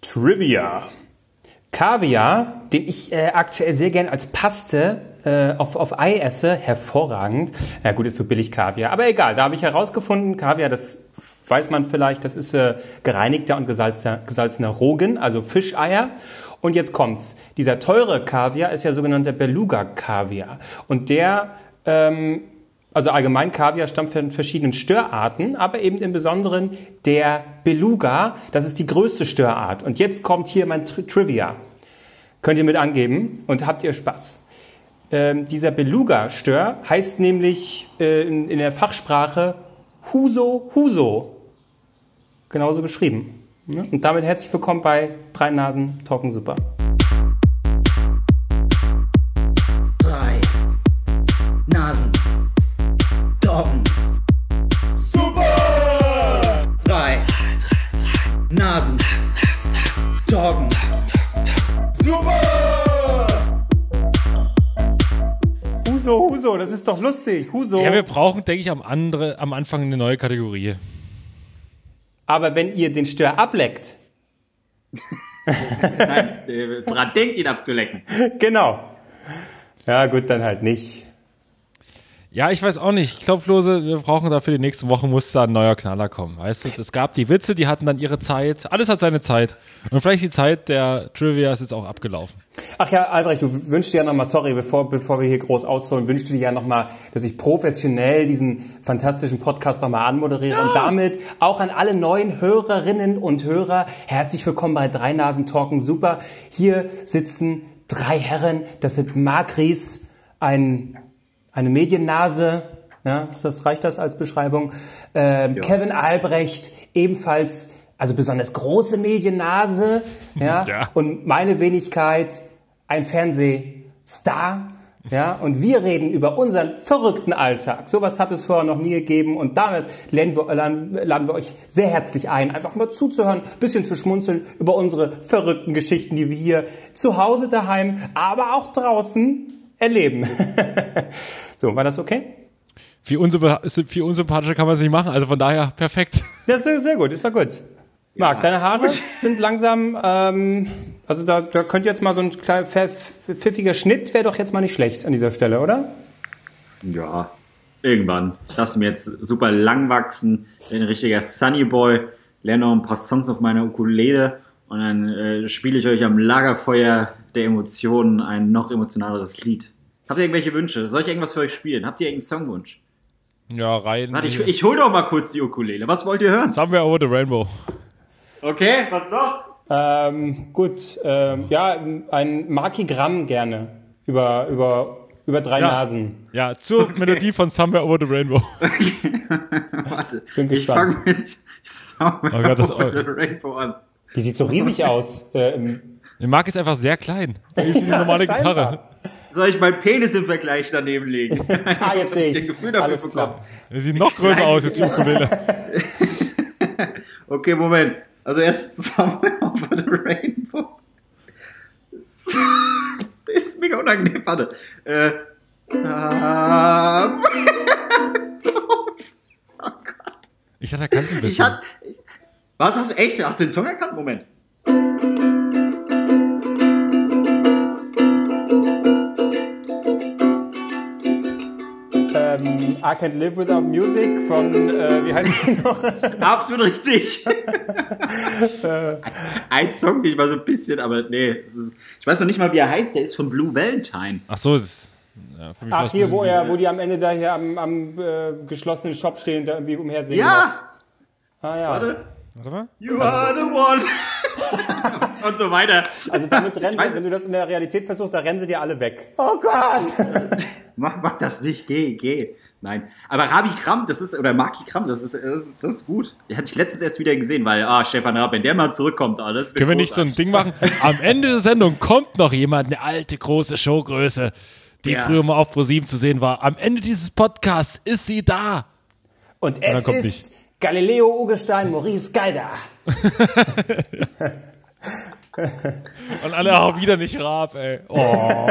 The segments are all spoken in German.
Trivia. Kaviar, den ich aktuell sehr gern als Paste auf Ei esse, hervorragend. Ja gut, ist so billig Kaviar. Aber egal, da habe ich herausgefunden, Kaviar, das weiß man vielleicht, das ist gereinigter und gesalzener Rogen, also Fischeier. Und jetzt kommt's. Dieser teure Kaviar ist ja sogenannter Beluga-Kaviar. Und der, also allgemein Kaviar stammt von verschiedenen Störarten, aber eben im Besonderen der Beluga, das ist die größte Störart. Und jetzt kommt hier mein Trivia. Könnt ihr mit angeben und habt ihr Spaß. Dieser Beluga-Stör heißt nämlich in der Fachsprache Huso. Genauso geschrieben. Und damit herzlich willkommen bei Drei Nasen Talken Super. Drei Nasen Talken Super! Drei Nasen Talken Super! Huso, das ist doch lustig. Huso. Ja, wir brauchen, denke ich, am Anfang eine neue Kategorie. Aber wenn ihr den Stör ableckt. Nein, dran denkt, ihn abzulecken. Genau. Ja, gut, dann halt nicht. Ja, ich weiß auch nicht. Ich glaube, Klose, wir brauchen dafür die nächste Woche, muss da ein neuer Knaller kommen. Weißt du, es gab die Witze, die hatten dann ihre Zeit. Alles hat seine Zeit. Und vielleicht die Zeit der Trivia ist jetzt auch abgelaufen. Ach ja, Albrecht, du wünschst dir ja nochmal, sorry, bevor wir hier groß ausholen, wünschst du dir ja nochmal, dass ich professionell diesen fantastischen Podcast nochmal anmoderiere und damit auch an alle neuen Hörerinnen und Hörer herzlich willkommen bei Drei Nasen Talken Super. Hier sitzen drei Herren, das sind Marc Ries, eine Mediennase, ja, reicht das als Beschreibung, Kevin Albrecht, ebenfalls, also besonders große Mediennase, ja, und meine Wenigkeit, ein Fernsehstar, ja, und wir reden über unseren verrückten Alltag. Sowas hat es vorher noch nie gegeben und damit laden wir euch sehr herzlich ein, einfach mal zuzuhören, ein bisschen zu schmunzeln über unsere verrückten Geschichten, die wir hier zu Hause, daheim, aber auch draußen erleben. So, war das okay? Viel unsympathischer kann man es nicht machen, also von daher perfekt. Ja, sehr gut, ist ja gut. Marc, deine Haare sind langsam, also da könnte jetzt mal so ein kleiner pfiffiger Schnitt, wäre doch jetzt mal nicht schlecht an dieser Stelle, oder? Ja, irgendwann. Ich lasse mir jetzt super lang wachsen, bin ein richtiger Sunny Boy, lerne noch ein paar Songs auf meiner Ukulele und dann spiele ich euch am Lagerfeuer der Emotionen ein noch emotionaleres Lied. Habt ihr irgendwelche Wünsche? Soll ich irgendwas für euch spielen? Habt ihr irgendeinen Songwunsch? Ja, rein. Warte, ich hol doch mal kurz die Ukulele. Was wollt ihr hören? Somewhere Over the Rainbow. Okay, was noch? Gut, ja, ein Markigramm gerne über drei Nasen. Ja, zur Melodie von Somewhere Over the Rainbow. Warte, Bin ich gespannt. fange mit Somewhere Over the Rainbow an. Die sieht so riesig aus. Der Marc ist einfach sehr klein. Der ist wie eine normale Gitarre. Soll ich meinen Penis im Vergleich daneben legen? Jetzt sehe ich ein Gefühl dafür bekommen. Der sieht noch größer aus jetzt die Ukulele. Okay, Moment. Also erst Somewhere Over the Rainbow. Das ist mega unangenehm. Warte. Oh Gott. Ich hatte erkannt ein bisschen. Was hast du echt? Hast du den Song erkannt? Moment. I Can't Live Without Music von, wie heißt sie noch? Absolut richtig. Ein Song, den ich mal so ein bisschen, aber nee. Ich weiß noch nicht mal, wie er heißt. Der ist von Blue Valentine. Ach so, das ist... Ja, für mich Ach, hier, wo die am Ende da hier am geschlossenen Shop stehen und da irgendwie umhersehen. Ja! Ja. Warte mal. You are the one. Und so weiter. Also damit rennen sie, wenn du das in der Realität versuchst, da rennen sie dir alle weg. Oh Gott! Mach das nicht, geh. Nein. Aber Rabi Kram, oder Marki Kram, das ist gut. Die hatte ich letztens erst wieder gesehen, weil, Stefan Raab, wenn der mal zurückkommt, das können wir nicht so ein Ding machen? Am Ende der Sendung kommt noch jemand, eine alte, große Showgröße, die früher mal auf Pro7 zu sehen war. Am Ende dieses Podcasts ist sie da. Und es ist nicht Galileo Urgestein Maurice Geider. Und alle auch wieder nicht Raab, ey. Oh.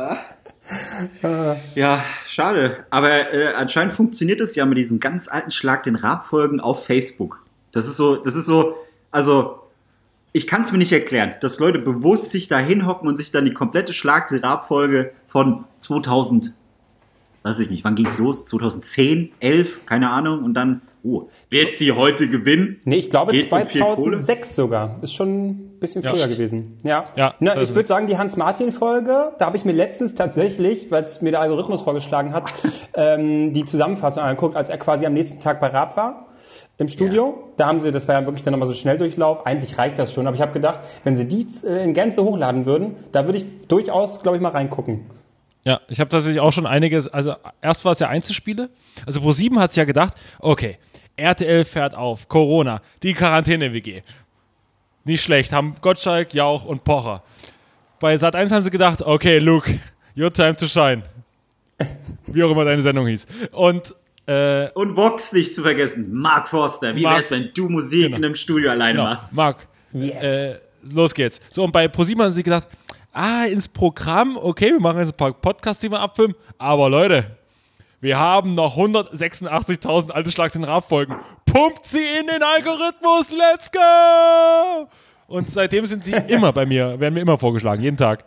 Ja, schade. Aber anscheinend funktioniert es ja mit diesen ganz alten Schlag den Raab-Folgen auf Facebook. Das ist so, also ich kann es mir nicht erklären, dass Leute bewusst sich da hinhocken und sich dann die komplette Schlag-den-Rab-Folge von 2000, weiß ich nicht, wann ging's los? 2010, 11, keine Ahnung, und dann, wird sie heute gewinnen? Nee, ich glaube Geht's um viel 2006 sogar. Ist schon ein bisschen früher gewesen. Ja. Ja, Na, ich würde sagen, die Hans-Martin-Folge, da habe ich mir letztens tatsächlich, weil es mir der Algorithmus vorgeschlagen hat, die Zusammenfassung angeguckt, als er quasi am nächsten Tag bei Raab war. Im Studio, da haben sie, das war ja wirklich dann nochmal so Schnelldurchlauf, eigentlich reicht das schon, aber ich habe gedacht, wenn sie die in Gänze hochladen würden, da würde ich durchaus, glaube ich, mal reingucken. Ja, ich habe tatsächlich auch schon einiges, also erst war es ja Einzelspiele, also Pro7 hat sich ja gedacht, okay, RTL fährt auf, Corona, die Quarantäne-WG, nicht schlecht, haben Gottschalk, Jauch und Pocher. Bei Sat.1 haben sie gedacht, okay, Luke, your time to shine. Wie auch immer deine Sendung hieß. Und Vox nicht zu vergessen. Mark Forster. Wie wär's, wenn du Musik in einem Studio alleine machst? Mark, los geht's. So, und bei ProSieben haben sie gedacht, ins Programm, okay, wir machen jetzt ein paar Podcasts, die wir abfilmen, aber Leute, wir haben noch 186.000 alte Schlag den Rab-Folgen. Pumpt sie in den Algorithmus, let's go! Und seitdem sind sie immer bei mir, werden mir immer vorgeschlagen, jeden Tag.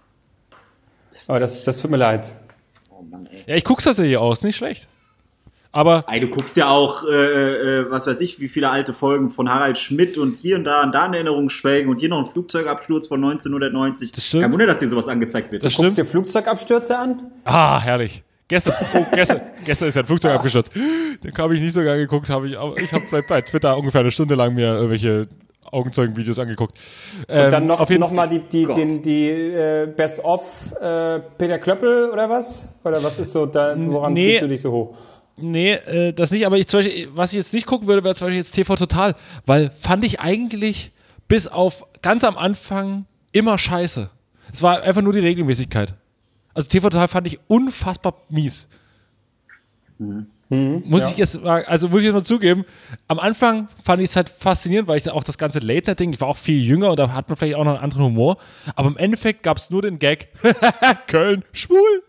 Aber das tut mir leid. Oh Mann, ey. Ja, ich guck's das ja hier aus, nicht schlecht. Aber Ey, du guckst ja auch, was weiß ich, wie viele alte Folgen von Harald Schmidt und hier und da in Erinnerung schwelgen und hier noch ein Flugzeugabsturz von 1990. Das stimmt. Kein Wunder, dass dir sowas angezeigt wird. das Guckst stimmt. dir Flugzeugabstürze an? Herrlich. Gestern ist ja ein Flugzeug abgestürzt. Den habe ich nicht sogar geguckt, aber ich habe vielleicht bei Twitter ungefähr eine Stunde lang mir irgendwelche Augenzeugenvideos angeguckt. Und dann noch mal die Gott. Best-of Peter Klöppel oder was? Oder was ist so, woran ziehst du dich so hoch? Nee, das nicht, aber zum Beispiel, was ich jetzt nicht gucken würde, wäre zum Beispiel jetzt TV Total, weil fand ich eigentlich bis auf ganz am Anfang immer scheiße. Es war einfach nur die Regelmäßigkeit. Also TV Total fand ich unfassbar mies. Muss ich jetzt mal zugeben, am Anfang fand ich es halt faszinierend, weil ich dann auch das ganze Late-Night-Ding, ich war auch viel jünger und da hat man vielleicht auch noch einen anderen Humor, aber im Endeffekt gab es nur den Gag, Köln, schwul.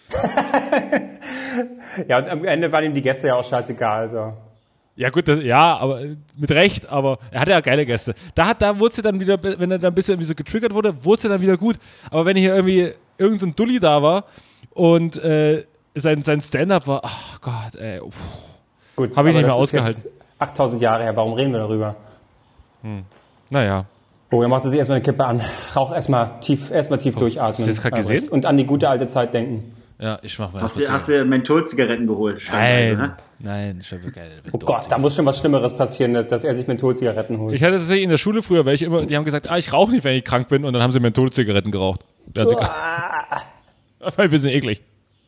Ja, und am Ende waren ihm die Gäste ja auch scheißegal. Also. Ja gut, aber mit Recht, aber er hatte ja geile Gäste. Da wurde es dann wieder, wenn er dann ein bisschen irgendwie so getriggert wurde, wurde es dann wieder gut. Aber wenn hier irgendwie irgend so ein Dulli da war und sein Stand-Up war, ach Gott, ey. Gut, habe ich aber nicht mehr das ist ausgehalten. jetzt 8000 Jahre her, warum reden wir darüber? Naja. Oh, dann macht er sich erstmal eine Kippe an. Rauch erstmal tief durchatmen. Hast du das gerade gesehen? Und an die gute alte Zeit denken. Ja, ich mach mal. Hast du Mentholzigaretten geholt? Nein, ich habe geil. Oh Gott, da muss schon was Schlimmeres passieren, dass er sich Mentholzigaretten holt. Ich hatte tatsächlich in der Schule früher welche immer, die haben gesagt, ich rauche nicht, wenn ich krank bin, und dann haben sie Mentholzigaretten geraucht. Das war ein bisschen eklig.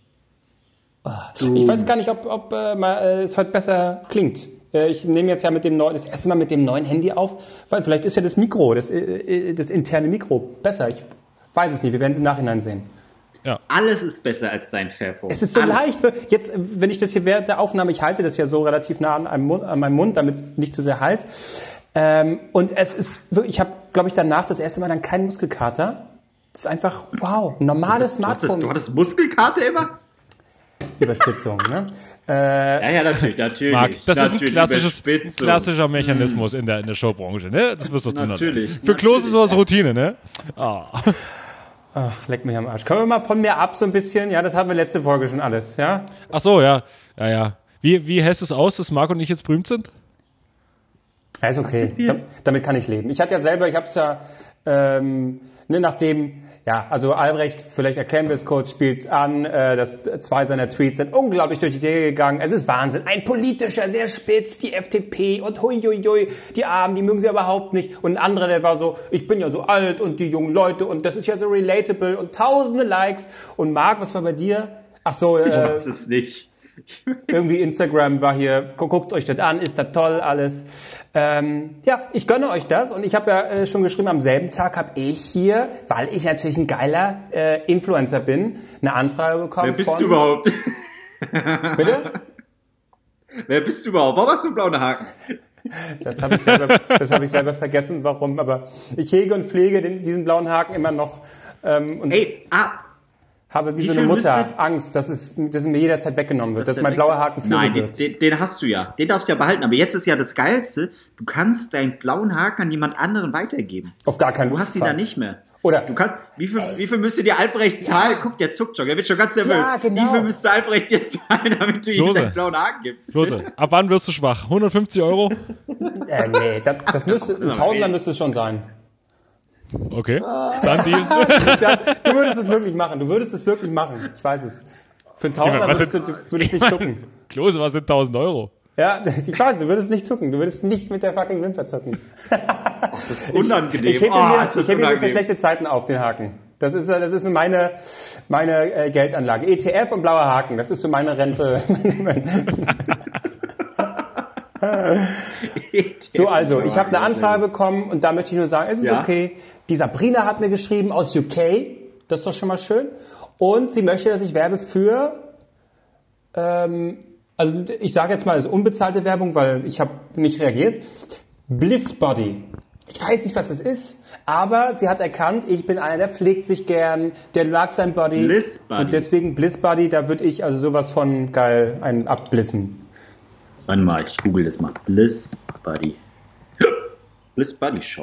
Ich weiß gar nicht, ob es heute besser klingt. Ich nehme jetzt ja das erste Mal mit dem neuen Handy auf, weil vielleicht ist ja das Mikro, das interne Mikro besser. Ich weiß es nicht, wir werden es im Nachhinein sehen. Ja. Alles ist besser als dein Fairphone. Es ist so leicht. Jetzt, wenn ich das hier während der Aufnahme, ich halte das ja so relativ nah an meinem Mund, damit es nicht zu sehr halt. Und es ist wirklich, ich habe, glaube ich, danach das erste Mal dann keinen Muskelkater. Das ist einfach, wow, ein normales Smartphone. Du hattest Muskelkater immer? Überspitzung, ne? Ja, natürlich. Marc, das natürlich, ist ein klassischer Mechanismus in der Showbranche, ne? Das wirst du tun. Natürlich. Für Klos ist sowas Routine, ne? Ach, leck mich am Arsch. Können wir mal von mir ab so ein bisschen? Ja, das hatten wir letzte Folge schon alles, ja? Ach so, ja. Wie hältst du es aus, dass Marc und ich jetzt berühmt sind? Ja, ist okay. Damit kann ich leben. Ich hatte ja selber, ich habe es ja, nachdem, ja, also Albrecht, vielleicht erklären wir es kurz, spielt an, dass 2 seiner Tweets sind unglaublich durch die Decke gegangen. Es ist Wahnsinn. Ein politischer, sehr spitz, die FDP und huiuiui, die Armen, die mögen sie überhaupt nicht. Und ein anderer, der war so, ich bin ja so alt und die jungen Leute und das ist ja so relatable und tausende Likes. Und Marc, was war bei dir? Ach so, ich weiß es nicht. Irgendwie Instagram war hier, guckt euch das an, ist das toll alles. Ja, ich gönne euch das und ich habe ja schon geschrieben, am selben Tag habe ich hier, weil ich natürlich ein geiler Influencer bin, eine Anfrage bekommen. Wer bist du überhaupt? Bitte? Wer bist du überhaupt? Warum hast du einen blauen Haken? Das habe ich selber vergessen, warum, aber ich hege und pflege diesen blauen Haken immer noch. habe wie Wie so eine viel Mutter müsste- Angst, dass es mir jederzeit weggenommen wird, dass der mein weg- blauer Haken flügge Nein, wird. den hast du ja. Den darfst du ja behalten. Aber jetzt ist ja das Geilste, du kannst deinen blauen Haken an jemand anderen weitergeben. Auf gar keinen Du hast ihn Fall. da nicht mehr. Oder Du kannst, wie viel müsste dir Albrecht zahlen? Guck, der zuckt schon, der wird schon ganz nervös. Ja, genau. Wie viel müsste Albrecht dir zahlen, damit du ihm Klose. deinen blauen Haken gibst? Klose, ab wann wirst du schwach? 150 €? nee, das müsste, ein Tausender müsste es schon sein. Okay, dann Deal. Ja, du würdest es wirklich machen. Ich weiß es. Für einen Tausender was würdest du würdest nicht zucken. Klose, was sind 1.000 €? Ja, ich weiß, du würdest nicht zucken. Du würdest nicht mit der fucking Wimper zucken. Das ist unangenehm. Ich hebe ist mir das für unangenehm. schlechte Zeiten auf den Haken. Das ist meine Geldanlage. ETF und blauer Haken. Das ist so meine Rente. So, also, ich habe eine Anfrage bekommen und da möchte ich nur sagen, es ist Ja. okay. Die Sabrina hat mir geschrieben aus UK. Das ist doch schon mal schön. Und sie möchte, dass ich werbe für, also ich sage jetzt mal, es ist unbezahlte Werbung, weil ich habe nicht reagiert. Bliss Body. Ich weiß nicht, was das ist, aber sie hat erkannt, ich bin einer, der pflegt sich gern, der mag sein Body. Bliss Body. Und deswegen Bliss Body, da würde ich also sowas von geil einen abblissen. Warte mal, ich google das mal. Bliss Buddy. Bliss Buddy Shop.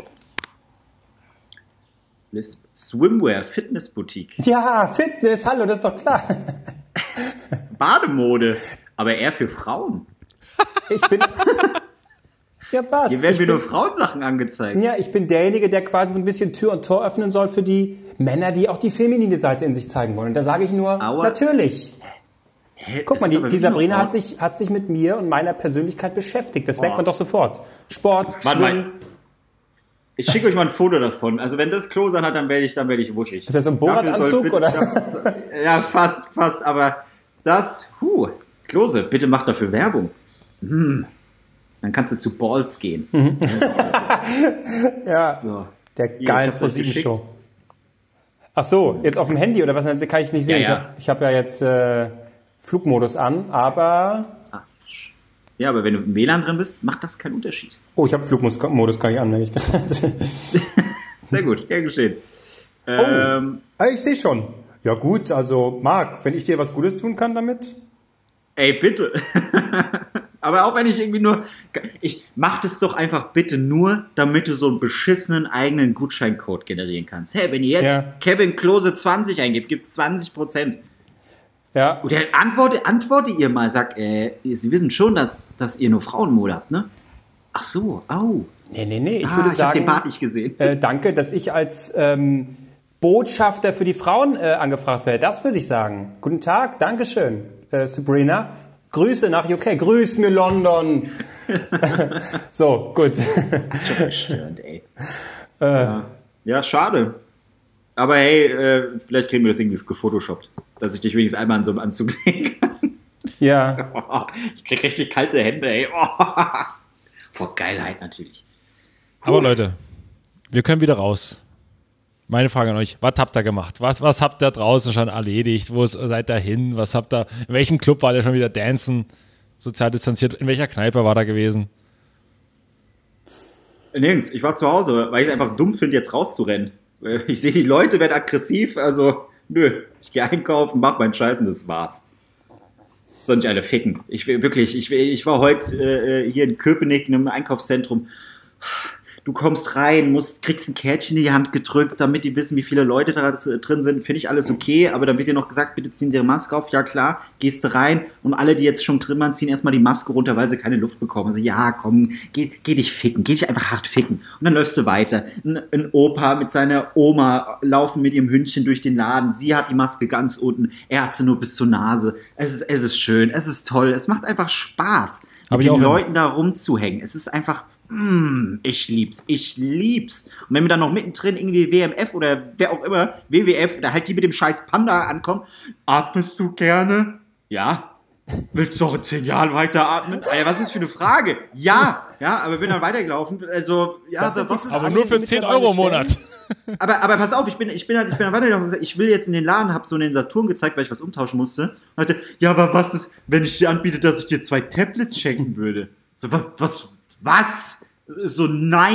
Bliss Swimwear Fitness Boutique. Ja, Fitness, hallo, das ist doch klar. Bademode. Aber eher für Frauen. Ich bin... Ja, was? Hier werden Ich mir bin- nur Frauensachen angezeigt. Ja, ich bin derjenige, der quasi so ein bisschen Tür und Tor öffnen soll für die Männer, die auch die feminine Seite in sich zeigen wollen. Und da sage ich nur, Aua. natürlich. Hä, Guck das mal, ist aber die wirklich nur Sabrina Frauen. hat sich mit mir und meiner Persönlichkeit beschäftigt. Das merkt man doch sofort. Sport, Warte Schwimmen. mal. Ich schicke euch mal ein Foto davon. Also wenn das Klose hat, dann werde ich wuschig. Ist das so ein Dafür soll Borat-Anzug, bitte- oder? Ja, fast. Aber das, Klose, bitte mach dafür Werbung. Dann kannst du zu Balls gehen. Ja, So. der ich geilen hab's euch ProSieben-Show. Ach so, jetzt auf dem Handy oder was? Das kann ich nicht sehen. Ja. Ich habe ja jetzt Flugmodus an, aber... Ja, aber wenn du im WLAN drin bist, macht das keinen Unterschied. Oh, ich habe Flugmodus gar nicht an. nämlich gerade. Sehr gut, gern geschehen. Ich sehe schon. Ja gut, also Marc, wenn ich dir was Gutes tun kann damit... Ey, bitte. Aber auch wenn ich irgendwie nur... Ich mach das doch einfach bitte nur, damit du so einen beschissenen eigenen Gutscheincode generieren kannst. Hey, wenn ihr jetzt Ja. Kevin Klose 20 eingibt, gibt's 20%. Ja, Oder antworte ihr mal, sagt, Sie wissen schon, dass ihr nur Frauenmode habt, ne? Ach so, au. nee. Ich würde Ich habe sagen... den Bart nicht gesehen. Danke, dass ich als Botschafter für die Frauen angefragt werde. Das würde ich sagen. Guten Tag, Dankeschön, Sabrina. Grüße nach UK. Grüß mir London. So, gut. Das ist schon verstörend, ey. Ja, schade. Aber hey, vielleicht kriegen wir das irgendwie gefotoshoppt. Dass ich dich wenigstens einmal in so einem Anzug sehen kann. Ja, Ich krieg richtig kalte Hände, ey. Vor Geilheit natürlich. Aber Leute, wir können wieder raus. Meine Frage an euch, was habt ihr gemacht? Was habt ihr draußen schon erledigt? Wo seid ihr hin? Was habt ihr, in welchem Club war ihr schon wieder dancen? Sozial distanziert? In welcher Kneipe war da gewesen? Nirgends, ich war zu Hause, weil ich einfach dumm finde, jetzt rauszurennen. Ich sehe, die Leute werden aggressiv, also nö. Ich gehe einkaufen, mach meinen Scheiß und das war's. Sollen sich alle ficken. Ich war heute hier in Köpenick in einem Einkaufszentrum. Du kommst rein, kriegst ein Kärtchen in die Hand gedrückt, damit die wissen, wie viele Leute da drin sind. Finde ich alles okay, aber dann wird dir noch gesagt, bitte ziehen Sie Ihre Maske auf. Ja klar, gehst du rein und alle, die jetzt schon drin waren, ziehen erstmal die Maske runter, weil sie keine Luft bekommen. Also ja, komm, geh dich ficken, geh dich einfach hart ficken. Und dann läufst du weiter. Ein Opa mit seiner Oma laufen mit ihrem Hündchen durch den Laden. Sie hat die Maske ganz unten, er hat sie nur bis zur Nase. Es ist schön, es ist toll, es macht einfach Spaß, Hab mit ich auch den immer. Leuten da rumzuhängen. Es ist einfach... ich lieb's. Und wenn mir dann noch mittendrin irgendwie WMF oder wer auch immer, WWF, da halt die mit dem scheiß Panda ankommen, atmest du gerne? Ja. Willst du auch in 10 Jahren weiteratmen? Alter, was ist für eine Frage? Ja, aber bin dann weitergelaufen. Also, ja, Das sind was die ist... Aber Alle, nur die für mit 10 dabei € im Monat. Aber pass auf, ich bin dann weitergelaufen und gesagt, ich will jetzt in den Laden, hab so einen Saturn gezeigt, weil ich was umtauschen musste. Und dachte, ja, aber was ist, wenn ich dir anbiete, dass ich dir 2 Tablets schenken würde? So, was? So, nein,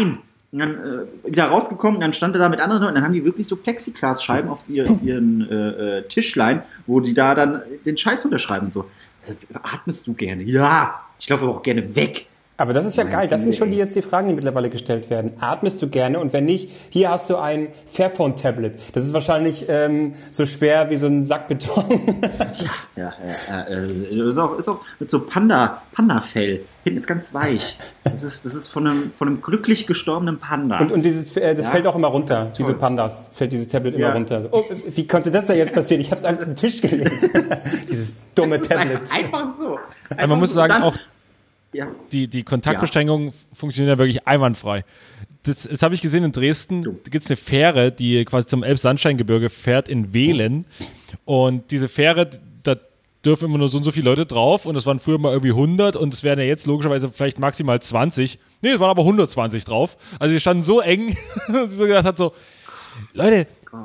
Und dann wieder rausgekommen, dann stand er da mit anderen und dann haben die wirklich so Plexiglasscheiben auf ihren Tischlein, wo die da dann den Scheiß unterschreiben und so. Also, atmest du gerne? Ja, ich laufe aber auch gerne weg. Aber das ist ja geil. Das sind schon jetzt die Fragen, die mittlerweile gestellt werden. Atmest du gerne? Und wenn nicht, hier hast du ein Fairphone-Tablet. Das ist wahrscheinlich so schwer wie so ein Sack Beton. Ja. Ist auch mit so Panda-Fell. Hinten ist ganz weich. Das ist von einem glücklich gestorbenen Panda. Und das fällt auch immer runter. Diese Pandas fällt dieses Tablet immer runter. Oh, wie konnte das da jetzt passieren? Ich habe es einfach auf den Tisch gelegt. Dieses dumme Tablet. Einfach so. Aber man muss sagen, auch ja. die Kontaktbeschränkungen funktionieren ja wirklich einwandfrei. Das habe ich gesehen in Dresden. Da gibt es eine Fähre, die quasi zum Elbsandsteingebirge fährt in Wehlen. Und diese Fähre, da dürfen immer nur so und so viele Leute drauf. Und es waren früher mal irgendwie 100 und es wären ja jetzt logischerweise vielleicht maximal 20. Nee, es waren aber 120 drauf. Also die standen so eng, dass sie so gedacht hat, so, Leute,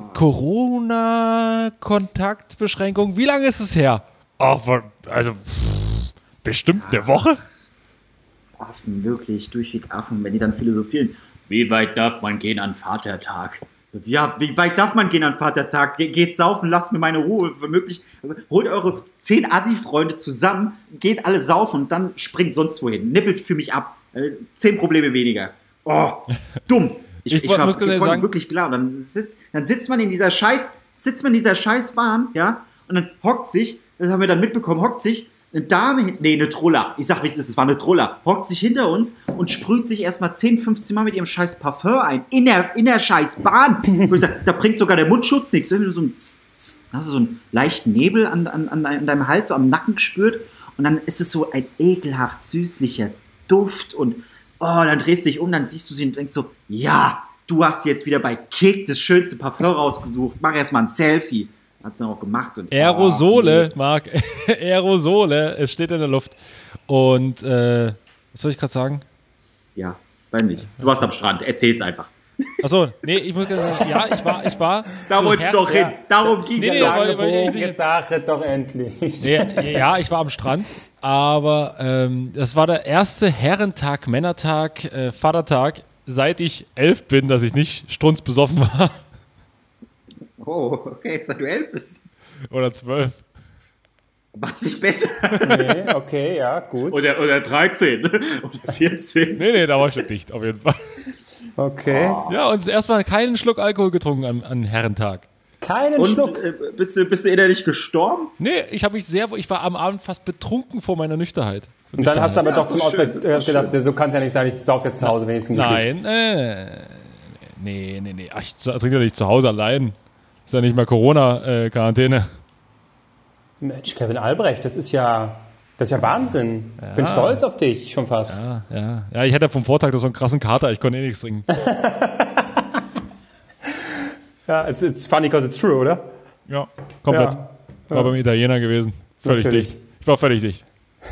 Corona-Kontaktbeschränkung, wie lange ist es her? Bestimmt eine Woche. Affen, wirklich, durchweg Affen, wenn die dann philosophieren. Wie weit darf man gehen an Vatertag? Ja, wie weit darf man gehen an Vatertag? Geht saufen, lasst mir meine Ruhe. Womöglich, holt eure 10 Assi-Freunde zusammen, geht alle saufen und dann springt sonst wohin. Nippelt für mich ab. 10 Probleme weniger. Oh, dumm. Ich war sagen, wirklich klar. Und dann sitzt man in dieser Scheißbahn, ja, und dann hockt sich, das haben wir dann mitbekommen, eine Dame, eine Troller, ich sag, wie es ist, es war eine Troller, hockt sich hinter uns und sprüht sich erstmal 10, 15 Mal mit ihrem scheiß Parfum ein, in der scheiß Bahn. Da bringt sogar der Mundschutz nichts. Wenn du hast du so einen leichten Nebel an deinem Hals, so am Nacken gespürt und dann ist es so ein ekelhaft süßlicher Duft und dann drehst du dich um, dann siehst du sie und denkst so, ja, du hast jetzt wieder bei Kick das schönste Parfum rausgesucht, mach erstmal ein Selfie. Hat es dann auch gemacht. Und, Aerosole, Marc. Aerosole, es steht in der Luft. Und, was soll ich gerade sagen? Ja, bei nicht. Du warst am Strand, erzähl's einfach. Achso, nee, ich muss sagen, ja, ich war. Da wolltest du doch hin, darum ging es doch. Jetzt sag es doch endlich. Ja, ich war am Strand, aber das war der erste Herrentag, Männertag, Vatertag, seit ich 11 bin, dass ich nicht strunzbesoffen war. Oh, okay, seit du 11 bist. Oder 12. Macht's nicht besser. Nee, okay, ja, gut. Oder 13. Oder 14. Nee, da war ich schon dicht, auf jeden Fall. Okay. Ja, und erstmal keinen Schluck Alkohol getrunken an Herrentag. Keinen Schluck? Bist du innerlich gestorben? Nee, ich war am Abend fast betrunken vor meiner Nüchternheit. Und dann hast du aber doch zum Ausblick gedacht, so kann es ja nicht sein, ich sauf jetzt zu Hause wenigstens. Nein, nee. Ach, ich trinke ja nicht zu Hause allein. Ist ja nicht mehr Corona-Quarantäne. Mensch, Kevin Albrecht, das ist ja Wahnsinn. Ja. Bin stolz auf dich schon fast. Ja, ich hatte vom Vortag so einen krassen Kater, ich konnte nichts trinken. Ja, it's funny because it's true, oder? Ja, komplett. Ja. War beim Italiener gewesen. Völlig dicht. Ich war völlig dicht.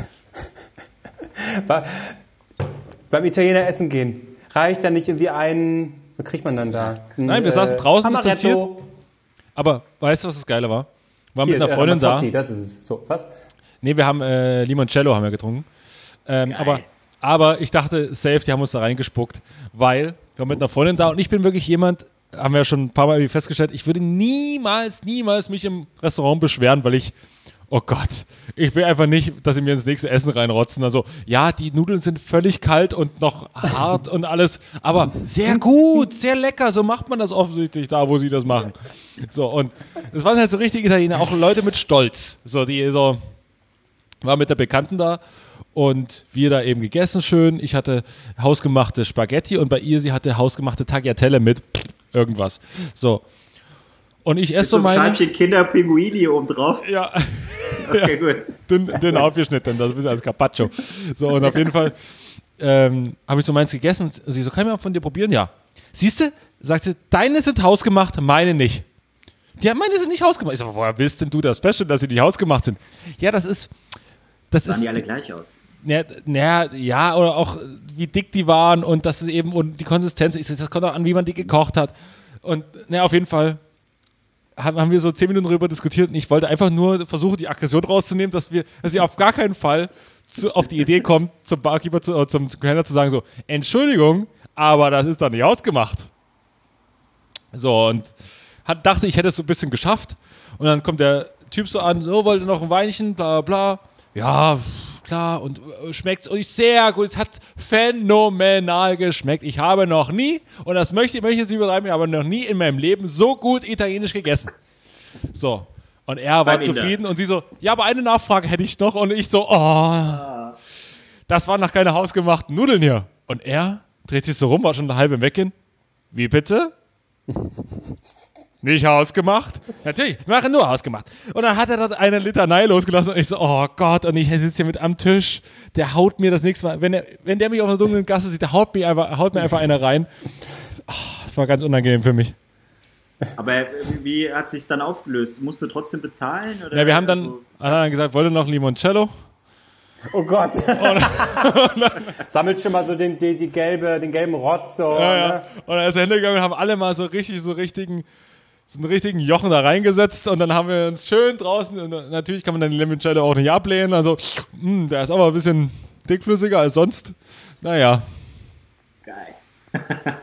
Beim Italiener essen gehen. Reicht da nicht irgendwie was kriegt man dann da? Nein, wir saßen draußen distanziert. Amaretto. Aber weißt du, was das Geile war? War mit einer Freundin da. Das ist es. So, was? Nee, wir haben Limoncello haben wir getrunken. Aber ich dachte, safe, die haben uns da reingespuckt, weil wir waren mit einer Freundin da und ich bin wirklich jemand, haben wir ja schon ein paar Mal festgestellt, ich würde niemals mich im Restaurant beschweren, weil oh Gott, ich will einfach nicht, dass sie mir ins nächste Essen reinrotzen. Also, ja, die Nudeln sind völlig kalt und noch hart und alles, aber sehr gut, sehr lecker. So macht man das offensichtlich da, wo sie das machen. So, und das waren halt so richtige Italiener, auch Leute mit Stolz. So, die so, war mit der Bekannten da und wir da eben gegessen schön. Ich hatte hausgemachte Spaghetti und bei ihr, sie hatte hausgemachte Tagliatelle mit irgendwas. So. Und ich esse so meine... Ein Scheibchen Kinderpinguini oben drauf. Ja. Okay, gut. Dünn aufgeschnitten, das ist ein bisschen als Carpaccio. So, und auf jeden Fall habe ich so meins gegessen. Und sie so, kann ich mal von dir probieren? Ja. Siehst du? Sagt sie, deine sind hausgemacht, meine nicht. Ja, meine sind nicht hausgemacht. Ich so, woher willst denn du das feststellen, dass sie nicht hausgemacht sind? Ja, das ist... Sahen die alle gleich aus? Ja, oder auch wie dick die waren und das ist eben, und die Konsistenz. Ich so, das kommt auch an, wie man die gekocht hat. Und auf jeden Fall haben wir so 10 Minuten darüber diskutiert und ich wollte einfach nur versuchen, die Aggression rauszunehmen, dass sie auf gar keinen Fall auf die Idee kommt, zum Barkeeper, zum Kellner zu sagen so, Entschuldigung, aber das ist doch nicht ausgemacht. So, und dachte, ich hätte es so ein bisschen geschafft. Und dann kommt der Typ so an, so, wollte noch ein Weinchen, bla bla. Ja, klar, und schmeckt's euch sehr gut. Es hat phänomenal geschmeckt. Ich habe noch nie, und das möchte ich jetzt nicht übertreiben, aber noch nie in meinem Leben so gut italienisch gegessen. So, und er war zufrieden und sie so, ja, aber eine Nachfrage hätte ich noch. Und ich so, das waren noch keine hausgemachten Nudeln hier. Und er dreht sich so rum, war schon eine halbe im Weggehen. Wie bitte? Nicht hausgemacht? Natürlich, wir machen nur hausgemacht. Und dann hat er dann eine Litanei losgelassen und ich so, oh Gott, und ich sitze hier mit am Tisch, der haut mir das nächste Mal, wenn der mich auf einer dunklen Gasse sieht, der haut mir einfach einer rein. Das war ganz unangenehm für mich. Aber wie hat sich dann aufgelöst? Musst du trotzdem bezahlen? Oder? Ja, wir haben dann gesagt, wollte noch Limoncello. Oh Gott. Sammelt schon mal so den gelben Rotz. So, ja. Ne? Und dann ist er hingegangen und haben alle mal so einen richtigen Jochen da reingesetzt und dann haben wir uns schön draußen, und natürlich kann man dann den Limoncello auch nicht ablehnen, also der ist aber ein bisschen dickflüssiger als sonst. Naja. Geil.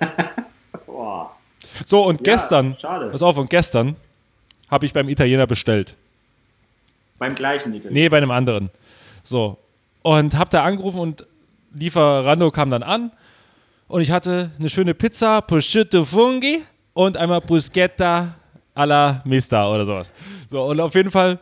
Boah. So, und gestern, schade. pass auf, und gestern habe ich beim Italiener bestellt. Beim gleichen Italiener? Nee, bei einem anderen. So, und hab da angerufen und Lieferando kam dann an und ich hatte eine schöne Pizza, Prosciutto Funghi und einmal Bruschetta alla Mista oder sowas. So, und auf jeden Fall,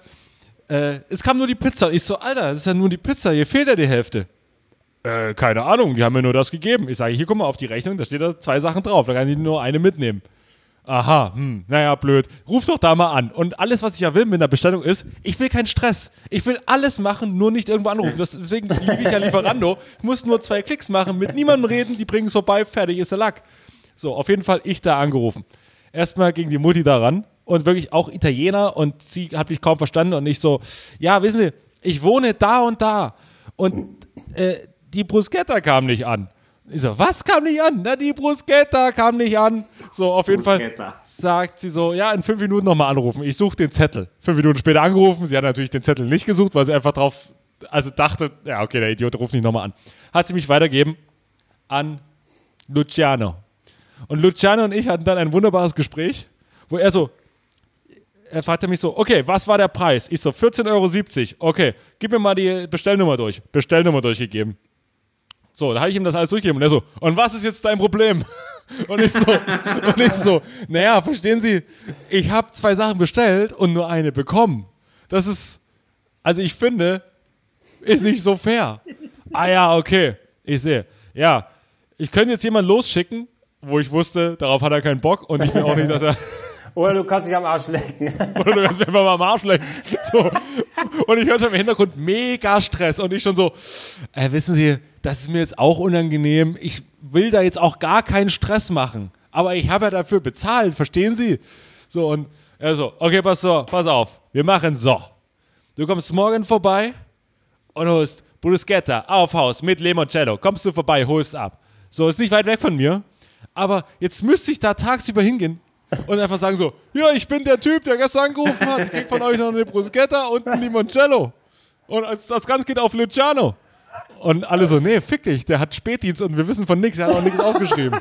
es kam nur die Pizza. Und ich so, Alter, das ist ja nur die Pizza, hier fehlt ja die Hälfte. Keine Ahnung, die haben mir nur das gegeben. Ich sage, hier, guck mal auf die Rechnung, da steht da 2 Sachen drauf, da kann ich nur eine mitnehmen. Aha, naja, blöd. Ruf doch da mal an. Und alles, was ich ja will mit einer Bestellung ist, ich will keinen Stress. Ich will alles machen, nur nicht irgendwo anrufen. Deswegen liebe ich ja Lieferando. Ich muss nur 2 Klicks machen, mit niemandem reden, die bringen es vorbei, fertig ist der Lack. So, auf jeden Fall ich da angerufen. Erstmal ging die Mutti da ran und wirklich auch Italiener und sie hat mich kaum verstanden und ich so, ja, wissen Sie, ich wohne da und da und die Bruschetta kam nicht an. Ich so, was kam nicht an? Na, die Bruschetta kam nicht an. So, auf jeden Fall sagt sie so, ja, in 5 Minuten nochmal anrufen. Ich suche den Zettel. 5 Minuten später angerufen. Sie hat natürlich den Zettel nicht gesucht, weil sie einfach drauf, also dachte, ja, okay, der Idiot ruft nicht nochmal an. Hat sie mich weitergeben an Luciano. Und Luciano und ich hatten dann ein wunderbares Gespräch, wo er fragte mich so, okay, was war der Preis? Ich so, 14,70 €. Okay, gib mir mal die Bestellnummer durch. Bestellnummer durchgegeben. So, da habe ich ihm das alles durchgegeben. Und er so, und was ist jetzt dein Problem? Und ich so, naja, verstehen Sie, ich habe 2 Sachen bestellt und nur eine bekommen. Das ist, also ich finde, ist nicht so fair. Ah ja, okay, ich sehe. Ja, ich könnte jetzt jemanden losschicken, wo ich wusste, darauf hat er keinen Bock und ich will auch nicht, dass er... Oder du kannst dich am Arsch lecken. Oder du kannst mich einfach mal am Arsch lecken. So. Und ich hörte im Hintergrund mega Stress und ich schon so, wissen Sie, das ist mir jetzt auch unangenehm. Ich will da jetzt auch gar keinen Stress machen. Aber ich habe ja dafür bezahlt, verstehen Sie? So, und er so, okay, pass auf. Wir machen so. Du kommst morgen vorbei und holst Bruschetta auf Haus mit Limoncello. Kommst du vorbei, holst ab. So, ist nicht weit weg von mir. Aber jetzt müsste ich da tagsüber hingehen und einfach sagen so, ja, ich bin der Typ, der gestern angerufen hat. Ich krieg von euch noch eine Bruschetta und ein Limoncello. Und das Ganze geht auf Luciano. Und alle so, nee, fick dich, der hat Spätdienst und wir wissen von nichts, er hat auch nichts aufgeschrieben.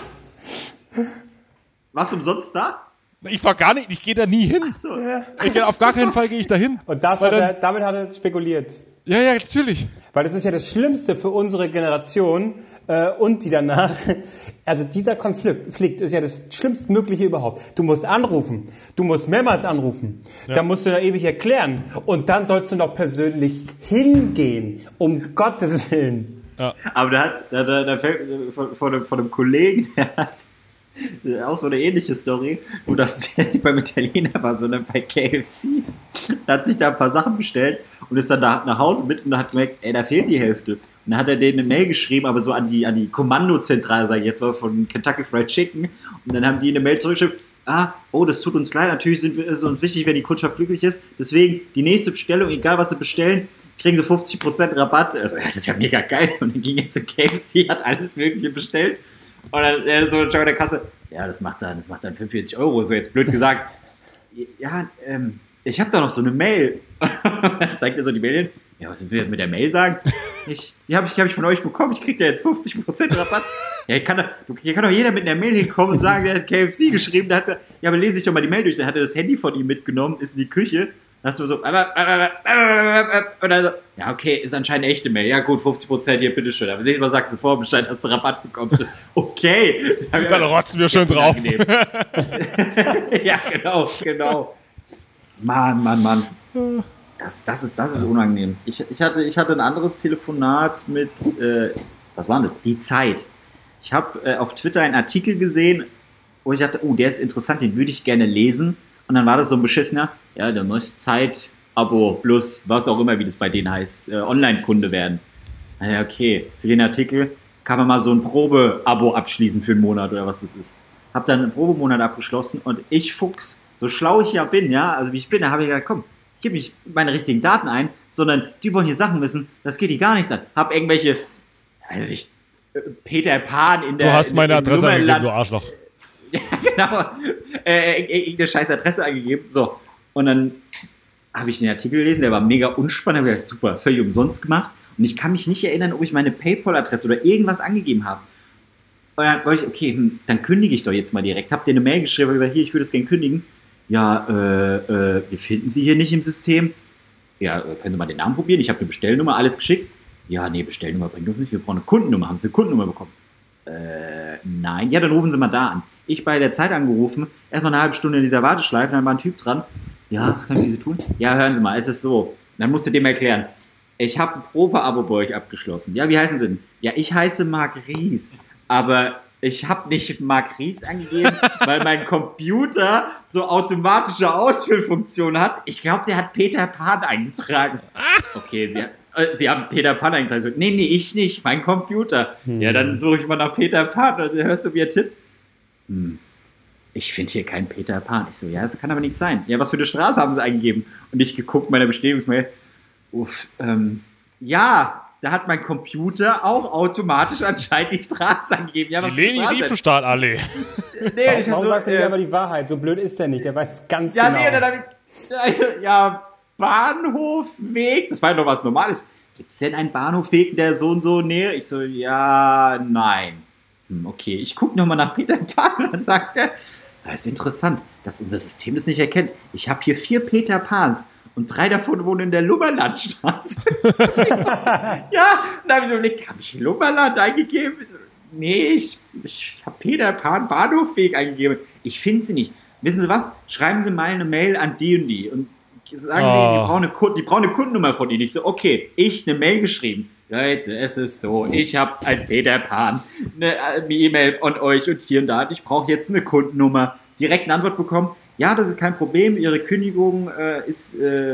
Warst du umsonst da? Ich war gar nicht, ich gehe da nie hin. Ach so. Auf gar keinen Fall gehe ich da hin. Und damit hat er spekuliert. Ja, natürlich. Weil das ist ja das Schlimmste für unsere Generation und die danach. Also dieser Konflikt ist ja das Schlimmstmögliche überhaupt. Du musst anrufen. Du musst mehrmals anrufen. Ja. Dann musst du da ewig erklären. Und dann sollst du noch persönlich hingehen. Um Gottes Willen. Ja. Aber da fällt von einem Kollegen, der hat auch so eine ähnliche Story, wo das beim Italiener war, sondern bei KFC. Da hat sich da ein paar Sachen bestellt und ist dann da nach Hause mit und hat gemerkt, da fehlt die Hälfte. Und dann hat er denen eine Mail geschrieben, aber so an die Kommandozentrale, sage ich jetzt mal, von Kentucky Fried Chicken. Und dann haben die eine Mail zurückgeschrieben, das tut uns leid, natürlich ist uns wichtig, wenn die Kundschaft glücklich ist. Deswegen, die nächste Bestellung, egal was sie bestellen, kriegen sie 50% Rabatt. Also, das ist ja mega geil. Und dann ging er zu KFC, hat alles Mögliche bestellt. Und dann so schon in der Kasse, ja, das macht dann 45 €, so jetzt blöd gesagt. Ja, ich habe da noch so eine Mail. Dann zeigt er so die Mail hin. Ja, was will ich jetzt mit der Mail sagen? Die hab ich von euch bekommen, ich krieg da jetzt 50% Rabatt. Ja, hier kann doch jeder mit einer Mail hinkommen und sagen, der hat KFC geschrieben, ja, aber lese ich doch mal die Mail durch. Dann hat er das Handy von ihm mitgenommen, ist in die Küche, dann hast du so, und dann so, ja, okay, ist anscheinend eine echte Mail. Ja, gut, 50% hier, bitteschön. Aber nächstes Mal sagst du Vorbescheid, dass du Rabatt bekommst. Okay. Dann rotzen wir schon drauf. Ja, genau. Mann. Das ist unangenehm. Ich hatte ein anderes Telefonat mit, was war das? Die Zeit. Ich habe auf Twitter einen Artikel gesehen, wo ich dachte, der ist interessant, den würde ich gerne lesen. Und dann war das so ein beschissener, ja, du musst Zeit, Abo, plus, was auch immer, wie das bei denen heißt, Online-Kunde werden. Ja, okay, für den Artikel kann man mal so ein Probe-Abo abschließen für einen Monat oder was das ist. Hab dann einen Probemonat abgeschlossen und ich, Fuchs, so schlau ich ja bin, ja, also wie ich bin, da habe ich gesagt, komm, ich gebe nicht meine richtigen Daten ein, sondern die wollen hier Sachen wissen, das geht die gar nichts an. Hab irgendwelche, weiß ich, Peter Pan in der... Du hast meine Adresse angegeben, du Arschloch. Ja, genau. Irgendeine scheiß Adresse angegeben. So. Und dann habe ich den Artikel gelesen, der war mega unspannend. Ich habe gesagt, super, völlig umsonst gemacht. Und ich kann mich nicht erinnern, ob ich meine PayPal-Adresse oder irgendwas angegeben habe. Und dann wollte ich, okay, dann kündige ich doch jetzt mal direkt. Hab dir eine Mail geschrieben, gesagt, hier, ich würde es gerne kündigen. Ja, wir finden Sie hier nicht im System. Ja, können Sie mal den Namen probieren? Ich habe eine Bestellnummer, alles geschickt. Ja, nee, Bestellnummer bringt uns nicht. Wir brauchen eine Kundennummer. Haben Sie eine Kundennummer bekommen? Nein. Ja, dann rufen Sie mal da an. Ich bei der Zeit angerufen, erstmal eine halbe Stunde in dieser Warteschleife, dann war ein Typ dran. Ja, was kann ich für Sie tun? Ja, hören Sie mal, es ist so. Dann musst du dem erklären. Ich habe ein Probe-Abo bei euch abgeschlossen. Ja, wie heißen Sie denn? Ja, ich heiße Marc Ries, aber ich habe nicht Marc Ries angegeben, weil mein Computer so automatische Ausfüllfunktion hat. Ich glaube, der hat Peter Pan eingetragen. Okay, Sie haben Peter Pan eingetragen. Nee, ich nicht, mein Computer. Ja, dann suche ich mal nach Peter Pan. Also hörst du, wie er tippt? Ich finde hier keinen Peter Pan. Ich so, ja, das kann aber nicht sein. Ja, was für eine Straße haben Sie eingegeben? Und ich geguckt, meiner Bestätigungsmail. Ja, da hat mein Computer auch automatisch anscheinend die Straße angegeben. Ja, was die Leni-Riefenstahl-Allee. Nee, warum sagst du dir aber die Wahrheit? So blöd ist der nicht, der weiß es ganz genau. Ja, nee, dann habe ich... Ja, Bahnhofweg. Das war ja noch was Normales. Gibt es denn einen Bahnhofweg, der so und so näher? Ich so, ja, nein. Okay, ich gucke nochmal nach Peter Pan und dann sagt er, das ist interessant, dass unser System das nicht erkennt. Ich habe hier 4 Peter Pans und 3 davon wohnen in der Lummerlandstraße. So, ja, und dann habe ich so überlegt, habe ich Lummerland eingegeben? Ich so, nee, ich habe Peter Pan Bahnhofweg eingegeben. Ich finde sie nicht. Wissen Sie was? Schreiben Sie mal eine Mail an die und die und sagen Sie, die brauchen eine Kundennummer von Ihnen. Ich so, okay, ich eine Mail geschrieben. Leute, es ist so, ich habe als Peter Pan eine E-Mail an euch und hier und da. Ich brauche jetzt eine Kundennummer. Direkt eine Antwort bekommen. Ja, das ist kein Problem. Ihre Kündigung ist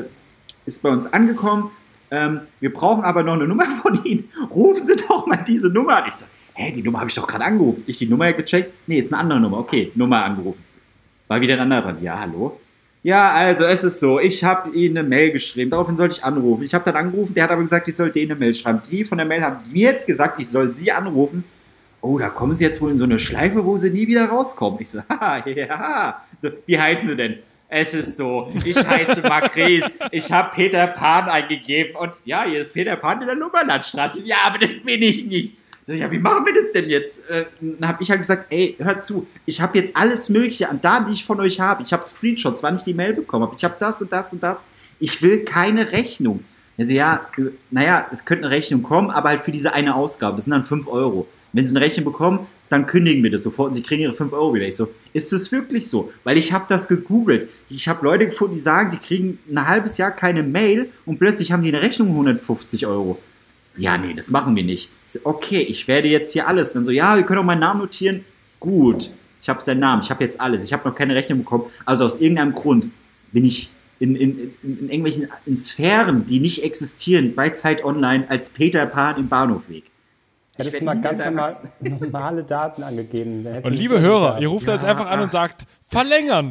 bei uns angekommen. Wir brauchen aber noch eine Nummer von Ihnen. Rufen Sie doch mal diese Nummer an. Ich so, die Nummer habe ich doch gerade angerufen. Ich die Nummer gecheckt. Nee, ist eine andere Nummer. Okay, Nummer angerufen. War wieder ein anderer dran. Ja, hallo? Ja, also es ist so, ich habe Ihnen eine Mail geschrieben, daraufhin sollte ich anrufen. Ich habe dann angerufen, der hat aber gesagt, ich soll denen eine Mail schreiben. Die von der Mail haben mir jetzt gesagt, ich soll Sie anrufen. Oh, da kommen Sie jetzt wohl in so eine Schleife, wo Sie nie wieder rauskommen. Ich so, haha, ja. So, wie heißen Sie denn? Es ist so, ich heiße Marc Ries, ich habe Peter Pan eingegeben und ja, hier ist Peter Pan in der Lummerlandstraße. Ja, aber das bin ich nicht. So, ja, wie machen wir das denn jetzt? Dann habe ich halt gesagt, ey, hört zu, ich habe jetzt alles Mögliche an Daten, die ich von euch habe. Ich habe Screenshots, wann ich die Mail bekommen habe. Ich habe das und das und das. Ich will keine Rechnung. Also ja, naja, es könnte eine Rechnung kommen, aber halt für diese eine Ausgabe. Das sind dann 5 Euro. Wenn Sie eine Rechnung bekommen, dann kündigen wir das sofort und Sie kriegen Ihre 5 Euro wieder. Ich so, ist das wirklich so? Weil ich habe das gegoogelt. Ich habe Leute gefunden, die sagen, die kriegen ein halbes Jahr keine Mail und plötzlich haben die eine Rechnung 150 Euro. Ja, nee, das machen wir nicht. Ich so, okay, ich werde jetzt hier alles. Dann so, ja, wir können auch meinen Namen notieren. Gut, ich habe seinen Namen, ich habe jetzt alles. Ich habe noch keine Rechnung bekommen. Also aus irgendeinem Grund bin ich in irgendwelchen Sphären, die nicht existieren, bei Zeit Online als Peter Pan im Bahnhofweg. Hättest du mal ganz normale Daten angegeben. Und liebe Hörer, ihr ruft da jetzt einfach an und sagt, verlängern.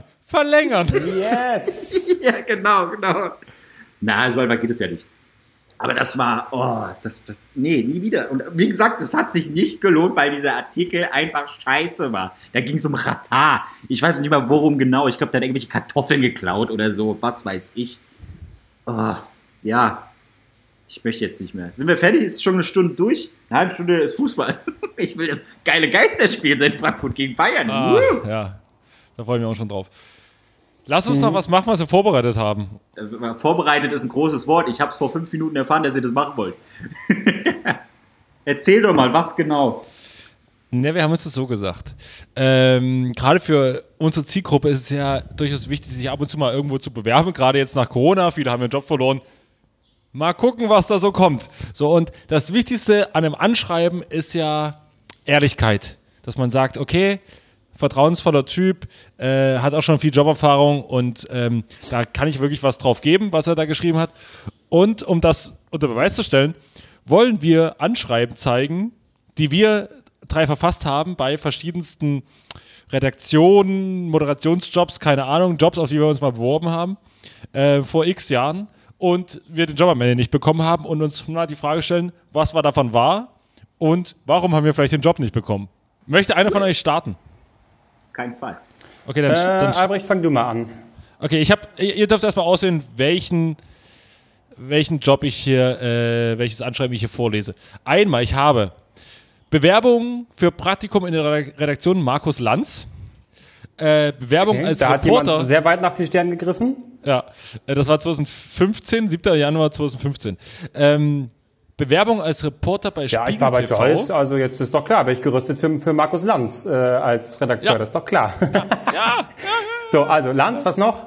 Yes! Ja, genau. Na, so einfach geht es ja nicht. Aber das war, nee, nie wieder. Und wie gesagt, das hat sich nicht gelohnt, weil dieser Artikel einfach scheiße war. Da ging es um Ratar. Ich weiß nicht mal, worum genau. Ich glaube, der hat irgendwelche Kartoffeln geklaut oder so. Was weiß ich. Oh, ja. Ich möchte jetzt nicht mehr. Sind wir fertig? Ist schon eine Stunde durch? Eine halbe Stunde ist Fußball. Ich will das geile Geisterspiel sein, Frankfurt gegen Bayern. Ja, da freue ich mich auch schon drauf. Lass uns noch was machen, was wir vorbereitet haben. Vorbereitet ist ein großes Wort. Ich habe es vor 5 Minuten erfahren, dass ihr das machen wollt. Erzähl doch mal, was genau? Ne, wir haben uns das so gesagt. Gerade für unsere Zielgruppe ist es ja durchaus wichtig, sich ab und zu mal irgendwo zu bewerben. Gerade jetzt nach Corona, viele haben ihren Job verloren. Mal gucken, was da so kommt. So, und das Wichtigste an einem Anschreiben ist ja Ehrlichkeit. Dass man sagt, okay, vertrauensvoller Typ, hat auch schon viel Joberfahrung und da kann ich wirklich was drauf geben, was er da geschrieben hat. Und um das unter Beweis zu stellen, wollen wir Anschreiben zeigen, die wir 3 verfasst haben bei verschiedensten Redaktionen, Moderationsjobs, keine Ahnung, Jobs, auf die wir uns mal beworben haben, vor x Jahren und wir den Job am Ende nicht bekommen haben und uns mal die Frage stellen, was war davon wahr und warum haben wir vielleicht den Job nicht bekommen? Möchte einer von euch starten? Kein Fall. Okay, dann Albrecht, fang du mal an. Okay, ihr dürft erstmal auswählen, welchen Job ich hier, welches Anschreiben ich hier vorlese. Einmal, ich habe Bewerbung für Praktikum in der Redaktion Markus Lanz. Bewerbung als da hat Reporter. jemand sehr weit nach den Sternen gegriffen. Ja, das war 2015, 7. Januar 2015. Bewerbung als Reporter bei Spiegel Ja, ich war bei TV. Joyce, also jetzt ist doch klar, bin ich gerüstet für Markus Lanz als Redakteur, Ja. das ist doch klar. Ja. So, also Lanz, was noch?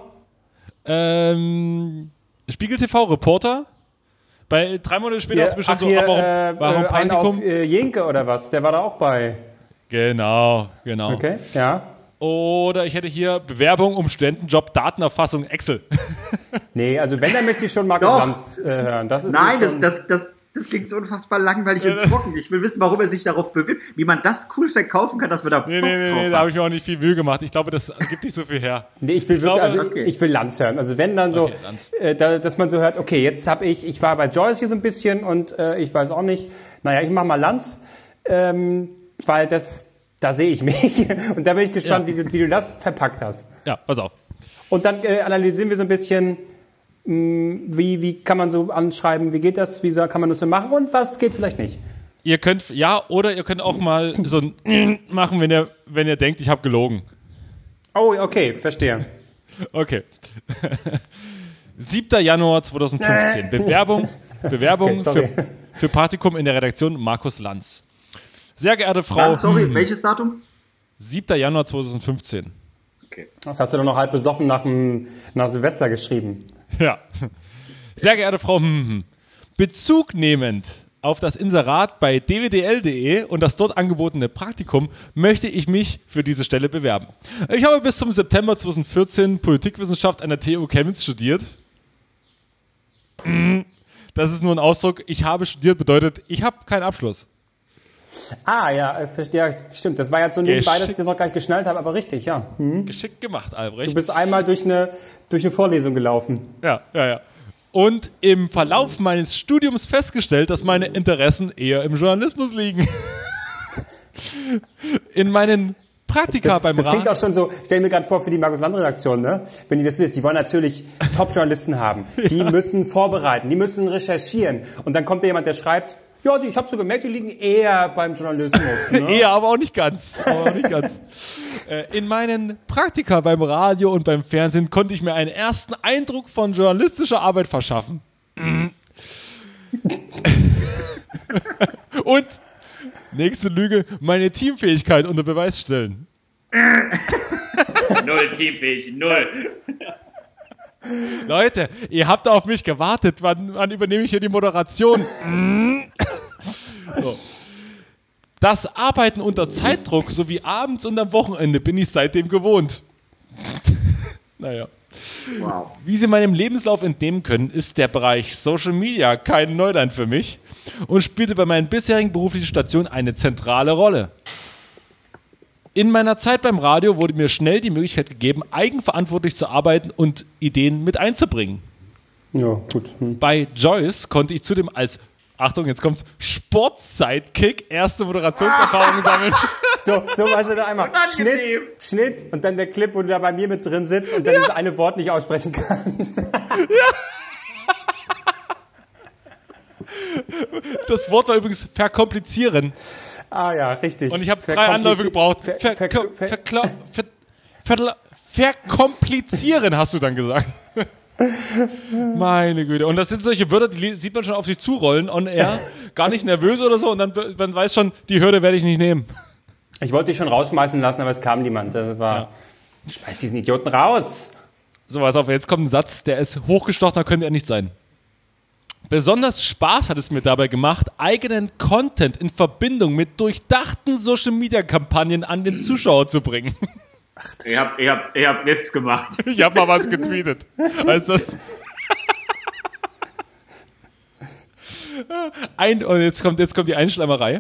Spiegel TV Reporter. Bei 3 Monate später hat es bestimmt so, warum einen auf Praktikum? Jenke oder was, der war da auch bei. Genau. Okay, ja. Oder ich hätte hier Bewerbung um Studentenjob Datenerfassung Excel. Nee, also wenn, dann möchte ich schon Markus Doch. Lanz hören. Das ist Nein, schon, das klingt so unfassbar langweilig und trocken. Ich will wissen, warum er sich darauf bewirbt, wie man das cool verkaufen kann, dass man da Bock Nee, drauf da hat. habe ich mir auch nicht viel Mühe gemacht. Ich glaube, das gibt nicht so viel her. Nee, ich will glaube, wirklich, also okay. ich will Lanz hören. Also wenn dann so, Okay, Lanz. dass man so hört, okay, jetzt habe ich war bei Joyce hier so ein bisschen und ich weiß auch nicht, naja, ich mache mal Lanz, weil da sehe ich mich und da bin ich gespannt, Ja. wie du das verpackt hast. Ja, pass auf. Und dann analysieren wir so ein bisschen, wie kann man so anschreiben, wie geht das, kann man das so machen und was geht vielleicht nicht. Ihr könnt, oder ihr könnt auch mal so ein machen, wenn ihr denkt, ich habe gelogen. Oh, okay, verstehe. Okay. 7. Januar 2015. Bewerbung Okay, sorry. für Praktikum in der Redaktion Markus Lanz. Sehr geehrte Frau, Ah, sorry, welches Datum? 7. Januar 2015. Okay. Das hast du doch noch halb besoffen nach Silvester geschrieben. Ja. Sehr geehrte Frau, Bezug nehmend auf das Inserat bei dwdl.de und das dort angebotene Praktikum möchte ich mich für diese Stelle bewerben. Ich habe bis zum September 2014 Politikwissenschaft an der TU Chemnitz studiert. Das ist nur ein Ausdruck. Ich habe studiert bedeutet, ich habe keinen Abschluss. Ah, ja, verstehe, stimmt. Das war jetzt so nebenbei, dass ich Geschickt. das noch gar nicht geschnallt habe, aber richtig, ja. Geschickt gemacht, Albrecht. Du bist einmal durch eine Vorlesung gelaufen. Ja. Und im Verlauf meines Studiums festgestellt, dass meine Interessen eher im Journalismus liegen. In meinen Praktika beim Das klingt Radio. auch schon so, stell mir gerade vor für die Markus-Land-Redaktion, ne? Wenn die das wissen, die wollen natürlich Top-Journalisten haben. Die müssen vorbereiten, die müssen recherchieren. Und dann kommt da jemand, der schreibt, ja, ich habe so gemerkt, die liegen eher beim Journalismus. Ne? Eher, aber auch nicht ganz. In meinen Praktika beim Radio und beim Fernsehen konnte ich mir einen ersten Eindruck von journalistischer Arbeit verschaffen. Und, nächste Lüge, meine Teamfähigkeit unter Beweis stellen. 0 teamfähig, 0. Leute, ihr habt auf mich gewartet. Wann übernehme ich hier die Moderation? So. Das Arbeiten unter Zeitdruck sowie abends und am Wochenende bin ich seitdem gewohnt. Naja. Wow. Wie Sie meinem Lebenslauf entnehmen können, ist der Bereich Social Media kein Neuland für mich und spielte bei meinen bisherigen beruflichen Stationen eine zentrale Rolle. In meiner Zeit beim Radio wurde mir schnell die Möglichkeit gegeben, eigenverantwortlich zu arbeiten und Ideen mit einzubringen. Ja, gut. Bei Joyce konnte ich zudem als, Achtung, jetzt kommt Sportsidekick, erste Moderationserfahrung sammeln. So, weißt du, da einmal Unangenehm. Schnitt und dann der Clip, wo du da bei mir mit drin sitzt und dann das eine Wort nicht aussprechen kannst. Das Wort war übrigens verkomplizieren. Ah ja, richtig. Und ich habe 3 Anläufe gebraucht. Verkomplizieren, hast du dann gesagt. Meine Güte. Und das sind solche Wörter, die sieht man schon auf sich zurollen, on air. Gar nicht nervös oder so. Und dann man weiß schon, die Hürde werde ich nicht nehmen. Ich wollte dich schon rausschmeißen lassen, aber es kam niemand. Das war, schmeiß diesen Idioten raus. So, pass auf, jetzt kommt ein Satz, der ist hochgestochener, könnte er nicht sein. Besonders Spaß hat es mir dabei gemacht, eigenen Content in Verbindung mit durchdachten Social-Media-Kampagnen an den Zuschauer zu bringen. Ich hab nichts gemacht. Ich habe mal was getweetet. Heißt das? Und jetzt kommt die Einschleimerei.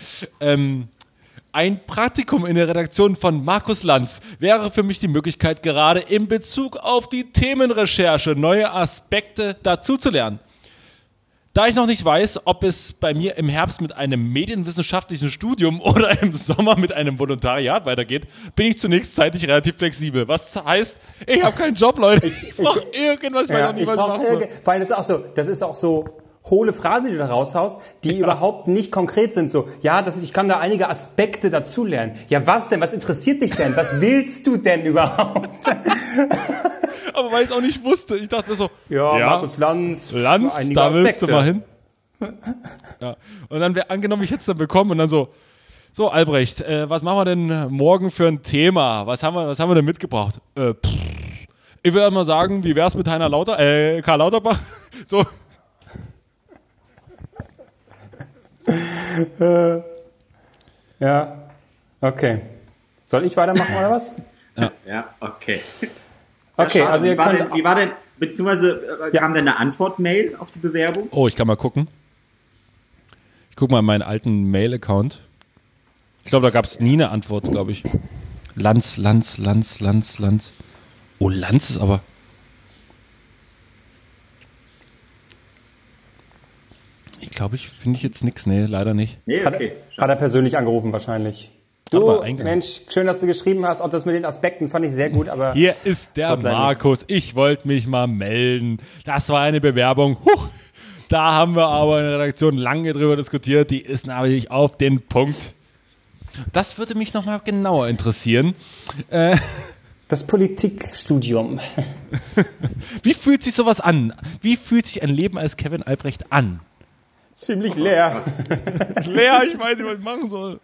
Ein Praktikum in der Redaktion von Markus Lanz wäre für mich die Möglichkeit, gerade in Bezug auf die Themenrecherche neue Aspekte dazuzulernen. Da ich noch nicht weiß, ob es bei mir im Herbst mit einem medienwissenschaftlichen Studium oder im Sommer mit einem Volontariat weitergeht, bin ich zunächst zeitlich relativ flexibel. Was heißt, ich habe keinen Job, Leute. Ich brauche irgendwas, weil ich auch nicht was machen soll. Vor allem das ist auch so hohle Phrasen, die du da raushaust, die überhaupt nicht konkret sind. So, ja, ich kann da einige Aspekte dazulernen. Ja, was denn? Was interessiert dich denn? Was willst du denn überhaupt? Aber weil ich es auch nicht wusste. Ich dachte mir so, Markus Lanz, da willst du mal hin. Ja. Und dann wäre angenommen, ich hätte es dann bekommen und dann so Albrecht, was machen wir denn morgen für ein Thema? Was haben wir denn mitgebracht? Ich würde mal sagen, wie wär's mit Karl Lauterbach? So. Ja, okay. Soll ich weitermachen oder was? Ja, okay. Okay, ja, also wie war denn, beziehungsweise kam denn eine Antwort-Mail auf die Bewerbung? Oh, ich kann mal gucken. Ich gucke mal in meinen alten Mail-Account. Ich glaube, da gab es nie eine Antwort, glaube ich. Lanz. Oh, Lanz ist aber... Ich glaube, finde ich jetzt nichts. Nee, leider nicht. Nee, okay. Hat er persönlich angerufen wahrscheinlich. Du, Mensch, schön, dass du geschrieben hast. Auch das mit den Aspekten fand ich sehr gut, aber... Hier ist der Markus. Ich wollte mich mal melden. Das war eine Bewerbung. Da haben wir aber in der Redaktion lange drüber diskutiert. Die ist natürlich auf den Punkt. Das würde mich nochmal genauer interessieren. Das Politikstudium. Wie fühlt sich sowas an? Wie fühlt sich ein Leben als Kevin Albrecht an? Ziemlich leer. Leer, ich weiß nicht, was ich machen soll.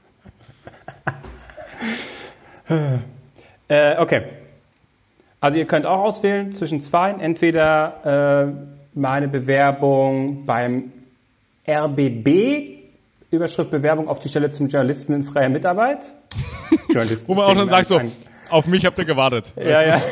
Okay. Also ihr könnt auch auswählen zwischen 2. Entweder meine Bewerbung beim RBB, Überschrift Bewerbung auf die Stelle zum Journalisten in freier Mitarbeit. Wo man auch dann sagt so, auf mich habt ihr gewartet. Ja.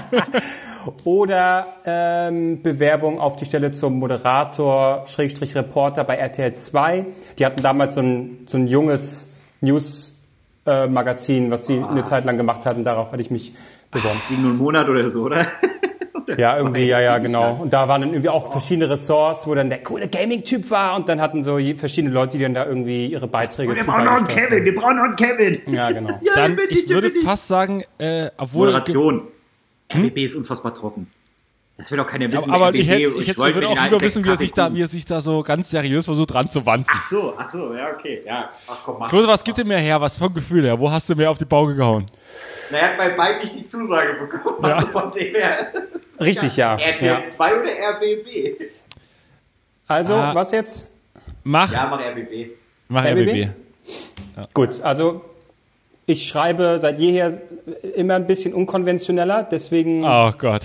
Oder Bewerbung auf die Stelle zum Moderator, /Reporter bei RTL 2. Die hatten damals so ein junges News-Magazin, was sie eine Zeit lang gemacht hatten. Darauf hatte ich mich beworben. Das ging nur einen Monat oder so, oder? Ja, irgendwie, ja, genau. Und da waren dann irgendwie auch verschiedene Ressorts, wo dann der coole Gaming-Typ war und dann hatten so verschiedene Leute, die dann da irgendwie ihre Beiträge wir brauchen noch einen Kevin. Ja, genau. Ja, dann, ich würde fast sagen, obwohl... Moderation. RBB ist unfassbar trocken. Das will doch keiner wissen. Aber ich würde auch lieber wissen, wie er sich da so ganz seriös versucht ranzuwanzen. Ach so, ja, okay. Ja. Ach komm, mach. Klose, was gibt dir mehr her? Was vom Gefühl her? Wo hast du mehr auf die Bauge gehauen? Na, er hat bei beiden nicht die Zusage bekommen. Ja. Also von dem her. Richtig, ja. RTL 2 oder RBB? Also, was jetzt? Mach RBB. Mach RBB. Ja. Gut, also ich schreibe seit jeher immer ein bisschen unkonventioneller, deswegen... Oh Gott.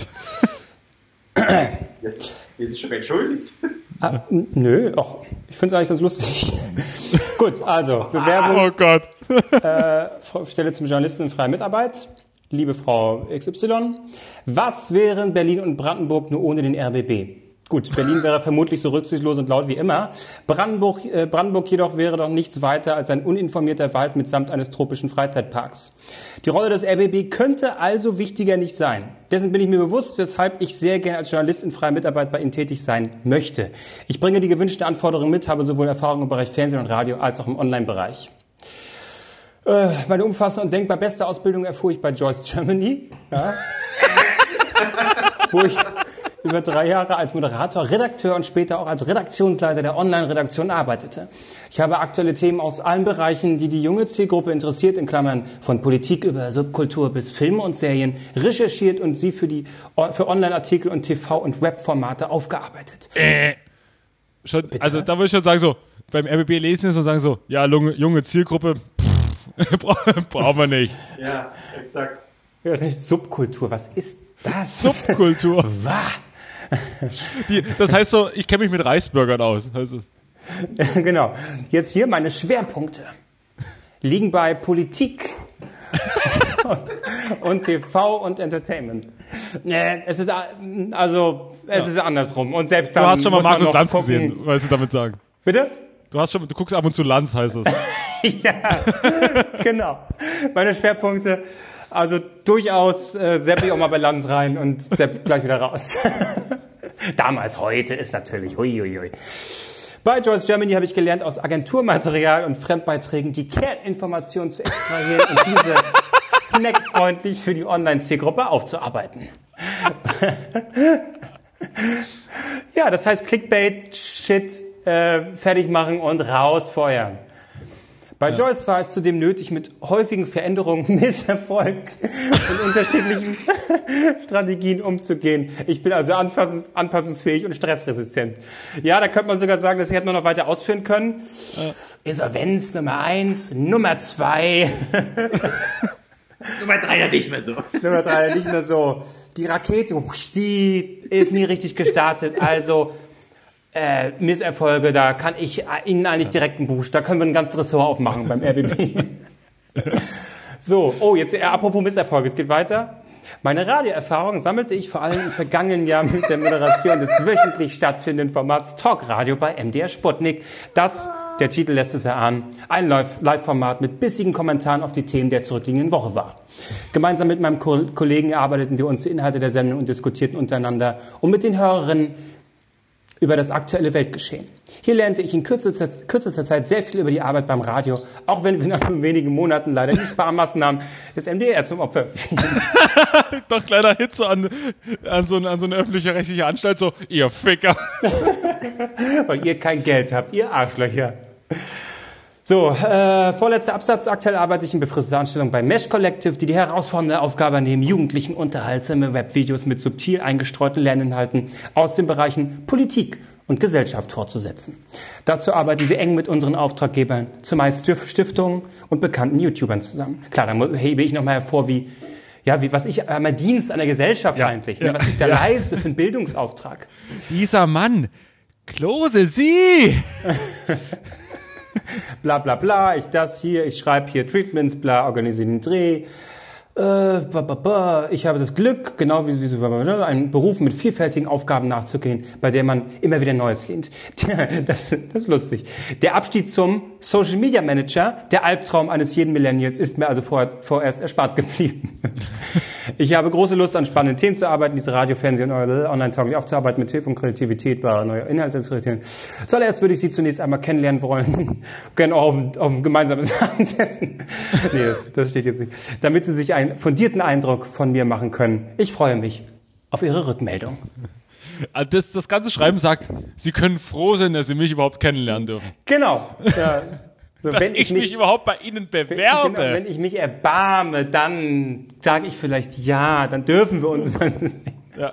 Jetzt ist schon entschuldigt. Nö, ich finde es eigentlich ganz lustig. Gut, also Bewerbung. Oh Gott. Stelle zum Journalisten in freier Mitarbeit. Liebe Frau XY, was wären Berlin und Brandenburg nur ohne den RBB? Gut, Berlin wäre vermutlich so rücksichtslos und laut wie immer. Brandenburg jedoch wäre doch nichts weiter als ein uninformierter Wald mitsamt eines tropischen Freizeitparks. Die Rolle des RBB könnte also wichtiger nicht sein. Dessen bin ich mir bewusst, weshalb ich sehr gerne als Journalist in freier Mitarbeit bei Ihnen tätig sein möchte. Ich bringe die gewünschten Anforderungen mit, habe sowohl Erfahrung im Bereich Fernsehen und Radio als auch im Online-Bereich. Meine umfassende und denkbar beste Ausbildung erfuhr ich bei Joyce Germany, ja, wo ich über 3 Jahre als Moderator, Redakteur und später auch als Redaktionsleiter der Online-Redaktion arbeitete. Ich habe aktuelle Themen aus allen Bereichen, die die junge Zielgruppe interessiert, in Klammern von Politik über Subkultur bis Filme und Serien, recherchiert und sie für Online-Artikel und TV- und Webformate aufgearbeitet. Also da würde ich schon sagen, so, beim RBB lesen ist und sagen so, ja, junge Zielgruppe, brauchen wir nicht. Ja, exakt. Ja, Subkultur, was ist das? Subkultur. Was? Das heißt so, ich kenne mich mit Reisburgern aus. Heißt es. Genau. Jetzt hier meine Schwerpunkte liegen bei Politik und TV und Entertainment. Es ist andersrum. Und selbst dann Du hast schon mal muss man Markus noch Lanz gucken. gesehen, was ich damit sagen. Bitte? Du guckst ab und zu Lanz, heißt es. Ja, genau. Meine Schwerpunkte, also durchaus sepp ich auch mal bei Lanz rein und sepp gleich wieder raus. Damals, heute ist natürlich, huiuiui. Bei Joyce Germany habe ich gelernt, aus Agenturmaterial und Fremdbeiträgen die Kerninformationen zu extrahieren und diese snackfreundlich für die Online-Zielgruppe aufzuarbeiten. Ja, das heißt Clickbait, Shit, fertig machen und rausfeuern. Bei Joyce war es zudem nötig, mit häufigen Veränderungen, Misserfolg und unterschiedlichen Strategien umzugehen. Ich bin also anpassungsfähig und stressresistent. Ja, da könnte man sogar sagen, das hätte man noch weiter ausführen können. Insolvenz Nummer 1, Nummer 2. Nummer 3 ja nicht mehr so. Nummer 3 nicht mehr so. Die Rakete, die ist nie richtig gestartet, also Misserfolge, da kann ich Ihnen eigentlich direkt einen Buch, da können wir ein ganzes Ressort aufmachen beim RBB. So, jetzt apropos Misserfolge, es geht weiter. Meine Radioerfahrung sammelte ich vor allem im vergangenen Jahr mit der Moderation des wöchentlich stattfindenden Formats Talkradio bei MDR Sputnik. Der Titel lässt es erahnen, ein Live-Format mit bissigen Kommentaren auf die Themen der zurückliegenden Woche war. Gemeinsam mit meinem Kollegen erarbeiteten wir uns die Inhalte der Sendung und diskutierten untereinander und mit den Hörerinnen über das aktuelle Weltgeschehen. Hier lernte ich in kürzester Zeit sehr viel über die Arbeit beim Radio, auch wenn wir nach nur wenigen Monaten leider die Sparmaßnahmen des MDR zum Opfer fielen. Doch kleiner Hit so an so eine öffentliche rechtliche Anstalt, so, ihr Ficker. Weil ihr kein Geld habt, ihr Arschlöcher. So, vorletzter Absatz. Aktuell arbeite ich in befristeter Anstellung bei Mesh Collective, die herausfordernde Aufgabe nehmen, Jugendlichen unterhaltsame Webvideos mit subtil eingestreuten Lerninhalten aus den Bereichen Politik und Gesellschaft fortzusetzen. Dazu arbeiten wir eng mit unseren Auftraggebern, zumeist Stiftungen und bekannten YouTubern zusammen. Klar, da hebe ich nochmal hervor, was ich mein Dienst an der Gesellschaft eigentlich, was ich da leiste für einen Bildungsauftrag. Dieser Mann, Klose, Sie! Bla bla bla, ich schreibe hier Treatments, bla, organisiere den Dreh. Ich habe das Glück, genau wie einen Beruf mit vielfältigen Aufgaben nachzugehen, bei der man immer wieder Neues lernt. Das ist lustig. Der Abstieg zum Social Media Manager, der Albtraum eines jeden Millennials, ist mir also vorerst erspart geblieben. Ich habe große Lust, an spannenden Themen zu arbeiten, diese Radio, Fernseh und Online-Tauglich aufzuarbeiten, mit Hilfe und Kreativität, neue Inhalte zu kreieren. Zuallererst würde ich Sie zunächst einmal kennenlernen wollen, gerne auch auf ein gemeinsames Abendessen. Nee, das steht jetzt nicht. Damit Sie sich einen fundierten Eindruck von mir machen können. Ich freue mich auf Ihre Rückmeldung. Das ganze Schreiben sagt, Sie können froh sein, dass Sie mich überhaupt kennenlernen dürfen. Genau. Ja. So, dass ich mich überhaupt bei Ihnen bewerbe. Wenn ich mich erbarme, dann sage ich vielleicht ja, dann dürfen wir uns mal sehen. Ja.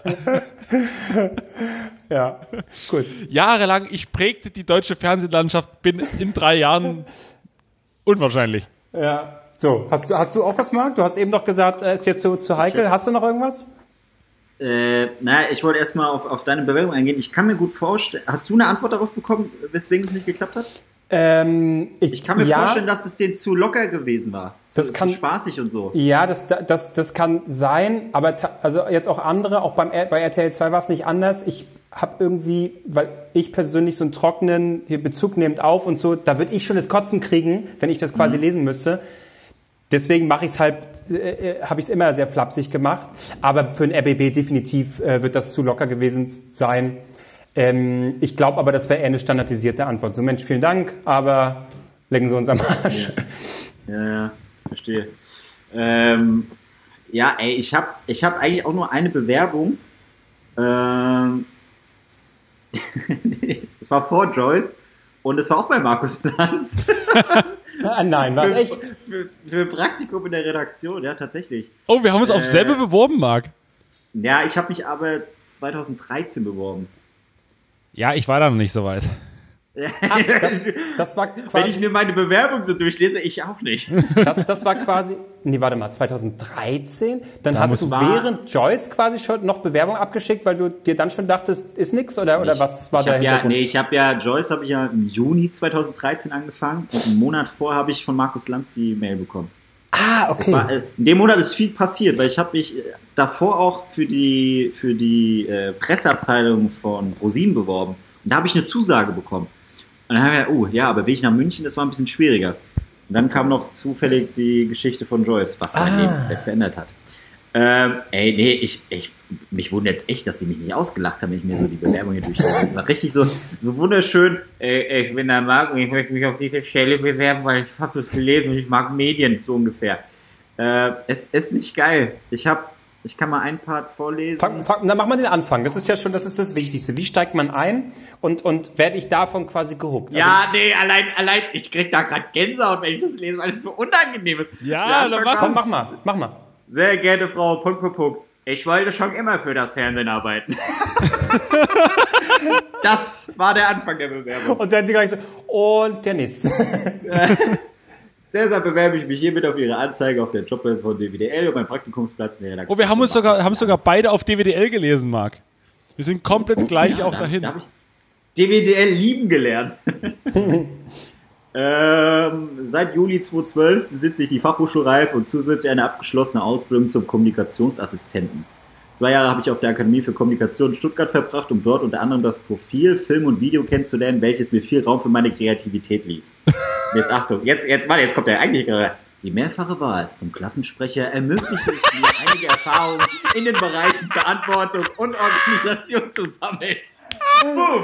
Ja, gut. Jahrelang, ich prägte die deutsche Fernsehlandschaft, bin in 3 Jahren unwahrscheinlich. Ja. So, hast du auch was, Marc? Du hast eben noch gesagt, ist jetzt zu heikel. Hast du noch irgendwas? Ich wollte erstmal auf deine Bewerbung eingehen. Ich kann mir gut vorstellen, hast du eine Antwort darauf bekommen, weswegen es nicht geklappt hat? Ich kann mir vorstellen, dass es denen zu locker gewesen war. Zu spaßig und so. Ja, das kann sein, aber also jetzt auch andere, auch bei RTL 2 war es nicht anders. Ich habe irgendwie, weil ich persönlich so einen trockenen Bezug nehmend auf und so, da würde ich schon das Kotzen kriegen, wenn ich das quasi lesen müsste. Deswegen habe ich es immer sehr flapsig gemacht. Aber für den RBB definitiv wird das zu locker gewesen sein. Ich glaube aber, das wäre eher eine standardisierte Antwort. So, Mensch, vielen Dank, aber lecken Sie uns am Arsch. Ja, verstehe. Ich hab eigentlich auch nur eine Bewerbung. Es war vor Joyce und es war auch bei Markus Lanz. Nein, war es echt? Für Praktikum in der Redaktion, ja, tatsächlich. Oh, wir haben uns aufs selbe beworben, Marc. Ja, ich habe mich aber 2013 beworben. Ja, ich war da noch nicht so weit. Ach, das war quasi, Wenn ich mir meine Bewerbung so durchlese, ich auch nicht. das war quasi, nee, warte mal, 2013? Dann Da hast du war- während Joyce quasi schon noch Bewerbung abgeschickt, weil du dir dann schon dachtest, ist nix, oder was war der Hintergrund? Joyce habe ich ja im Juni 2013 angefangen und einen Monat vorher habe ich von Markus Lanz die Mail bekommen. Ah, okay. In dem Monat ist viel passiert, weil ich habe mich davor auch für die Presseabteilung von ProSieben beworben. Und da habe ich eine Zusage bekommen. Und dann haben wir aber Weg nach München, das war ein bisschen schwieriger. Und dann kam noch zufällig die Geschichte von Joyce, was mein Leben komplett verändert hat. Mich wundert jetzt echt, dass sie mich nicht ausgelacht haben, wenn ich mir so die Bewerbung hier durchschaue. Das war richtig so wunderschön. Ich bin der Marc und ich möchte mich auf diese Stelle bewerben, weil ich habe das gelesen und ich mag Medien, so ungefähr. Es ist nicht geil. Ich kann mal einen Part vorlesen. Dann mach mal den Anfang. Das ist ja schon, das ist das Wichtigste. Wie steigt man ein und werde ich davon quasi gehuckt? Ja, nee, allein, ich krieg da gerade Gänsehaut, wenn ich das lese, weil es so unangenehm ist. Ja, dann Komm, mach mal. Sehr geehrte Frau, ... Ich wollte schon immer für das Fernsehen arbeiten. Das war der Anfang der Bewerbung. Und dann die gleich so, und der nächste. Deshalb bewerbe ich mich hiermit auf Ihre Anzeige auf der Jobbörse von DWDL und meinen Praktikumsplatz in der Redaktion. Oh, wir haben sogar beide auf DWDL gelesen, Marc. Wir sind komplett gleich auch dahin. Da habe ich DWDL lieben gelernt. Seit Juli 2012 besitze ich die Fachhochschulreife und zusätzlich eine abgeschlossene Ausbildung zum Kommunikationsassistenten. 2 Jahre habe ich auf der Akademie für Kommunikation in Stuttgart verbracht, um dort unter anderem das Profil, Film und Video kennenzulernen, welches mir viel Raum für meine Kreativität ließ. Jetzt Achtung, jetzt kommt der eigentliche gerade. Die mehrfache Wahl zum Klassensprecher ermöglicht es mir, einige Erfahrungen in den Bereichen Verantwortung und Organisation zu sammeln. Boom!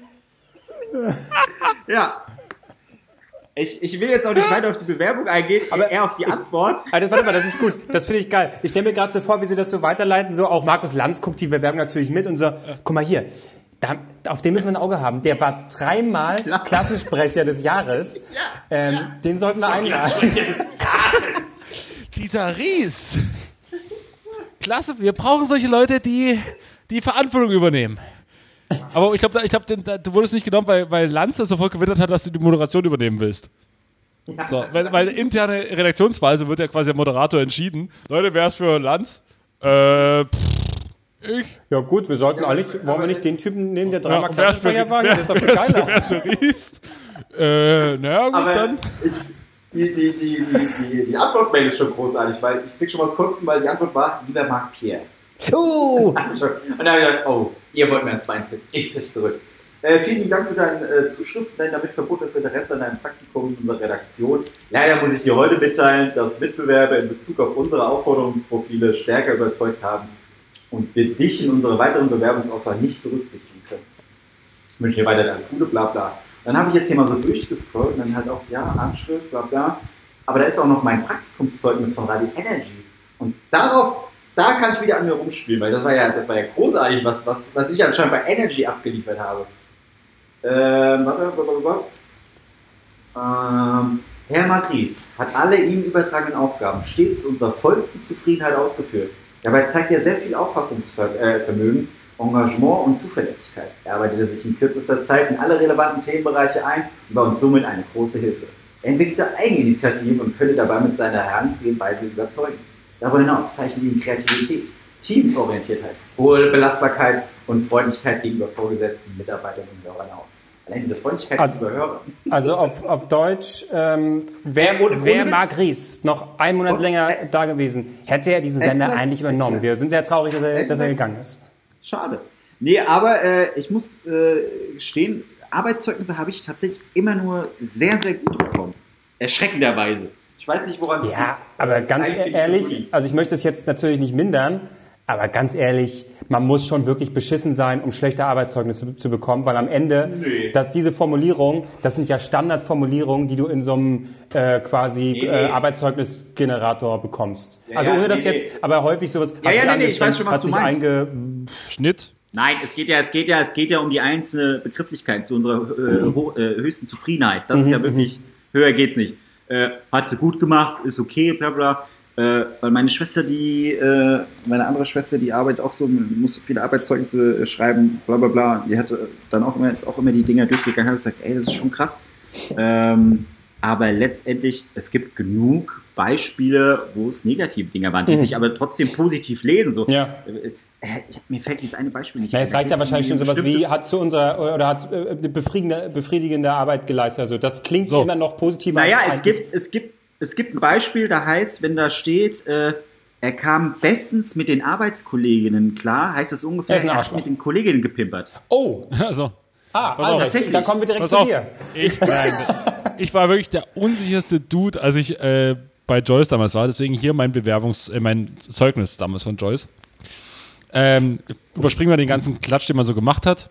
Ja. Ich will jetzt auch nicht weiter auf die Bewerbung eingehen, aber eher auf die Antwort. Also, warte mal, das ist gut. Das finde ich geil. Ich stelle mir gerade so vor, wie sie das so weiterleiten. So, auch Markus Lanz guckt die Bewerbung natürlich mit und so, guck mal hier, auf den müssen wir ein Auge haben. Der war 3-mal Klassensprecher des Jahres. Den sollten wir einladen. Dieser Ries. Klasse, wir brauchen solche Leute, die Verantwortung übernehmen. Aber ich glaube, du wurdest nicht genommen, weil Lanz das sofort gewittert hat, dass du die Moderation übernehmen willst. So, weil interne Redaktionsweise wird ja quasi der Moderator entschieden. Leute, wer ist für Lanz? Ich. Ja gut, wollen wir nicht den Typen nehmen, der 3-mal Klassensprecher war? Wer ist für Ries? Naja, gut, Aber dann. Die Antwortmail ist schon großartig, weil ich krieg schon was Kurzem, weil die Antwort war, lieber Marc Pierre. Und dann habe ich gedacht, ihr wollt mir ans Bein pissen. Ich pisse zurück. Vielen lieben Dank für deine Zuschrift, dein damit verbundenes Interesse an deinem Praktikum in unserer Redaktion. Leider muss ich dir heute mitteilen, dass Mitbewerber in Bezug auf unsere Aufforderungsprofile stärker überzeugt haben und wir dich in unserer weiteren Bewerbungsauswahl nicht berücksichtigen können. Ich wünsche dir weiterhin alles Gute, bla bla. Dann habe ich jetzt hier mal so durchgescrollt und dann halt auch, Anschrift, bla bla. Aber da ist auch noch mein Praktikumszeugnis von Radio Energy. Und da kann ich wieder an mir rumspielen, weil das war ja großartig, was ich anscheinend bei Energy abgeliefert habe. Herr Magris hat alle ihm übertragenen Aufgaben stets zu unserer vollsten Zufriedenheit ausgeführt. Dabei zeigt er sehr viel Auffassungsvermögen, Engagement und Zuverlässigkeit. Er arbeitete sich in kürzester Zeit in alle relevanten Themenbereiche ein und war uns somit eine große Hilfe. Er entwickelte Eigeninitiativen und könnte dabei mit seiner Herangehensweise überzeugen. Darüber hinaus zeichnet ihn Kreativität, Teamorientiertheit, hohe Belastbarkeit und Freundlichkeit gegenüber Vorgesetzten, Mitarbeitern und Hörern aus. Allein diese Freundlichkeit gegenüber Hörern. Also auf Deutsch, wer Marc Ries noch einen Monat länger da gewesen, hätte er diesen Sender eigentlich übernommen. Wir sind sehr traurig, dass er gegangen ist. Schade. Nee, aber ich muss gestehen, Arbeitszeugnisse habe ich tatsächlich immer nur sehr, sehr gut bekommen. Erschreckenderweise. Ich weiß nicht, woran es liegt. Ja, aber ganz ehrlich, also ich möchte es jetzt natürlich nicht mindern, aber ganz ehrlich, man muss schon wirklich beschissen sein, um schlechte Arbeitszeugnisse zu bekommen, weil am Ende, dass diese Formulierung, das sind ja Standardformulierungen, die du in so einem Arbeitszeugnisgenerator bekommst. Also ohne das jetzt, aber häufig sowas. Ich weiß schon, was du meinst. Schnitt. Nein, es geht ja um die einzelne Begrifflichkeit zu unserer höchsten Zufriedenheit. Das ist ja wirklich, höher geht's nicht. Hat sie gut gemacht, ist okay, bla bla. Weil meine andere Schwester, die arbeitet auch so, muss viele Arbeitszeugnisse schreiben, bla bla bla. Die hatte dann ist auch immer die Dinger durchgegangen, hat gesagt, ey, das ist schon krass. Aber letztendlich, es gibt genug Beispiele, wo es negative Dinger waren, die sich aber trotzdem positiv lesen. So. Ja. Mir fällt dieses eine Beispiel nicht Na, ein. es reicht ja wahrscheinlich schon sowas wie, hat befriedigende Arbeit geleistet. Also das klingt immer noch positiver. Naja, es gibt ein Beispiel, da heißt, wenn da steht, er kam bestens mit den Arbeitskolleginnen klar, heißt das ungefähr, er hat mit den Kolleginnen gepimpert. Oh! Also, tatsächlich. Da kommen wir direkt zu dir. Ich war wirklich der unsicherste Dude, als ich bei Joyce damals war. Deswegen hier mein Zeugnis damals von Joyce. Überspringen wir den ganzen Klatsch, den man so gemacht hat.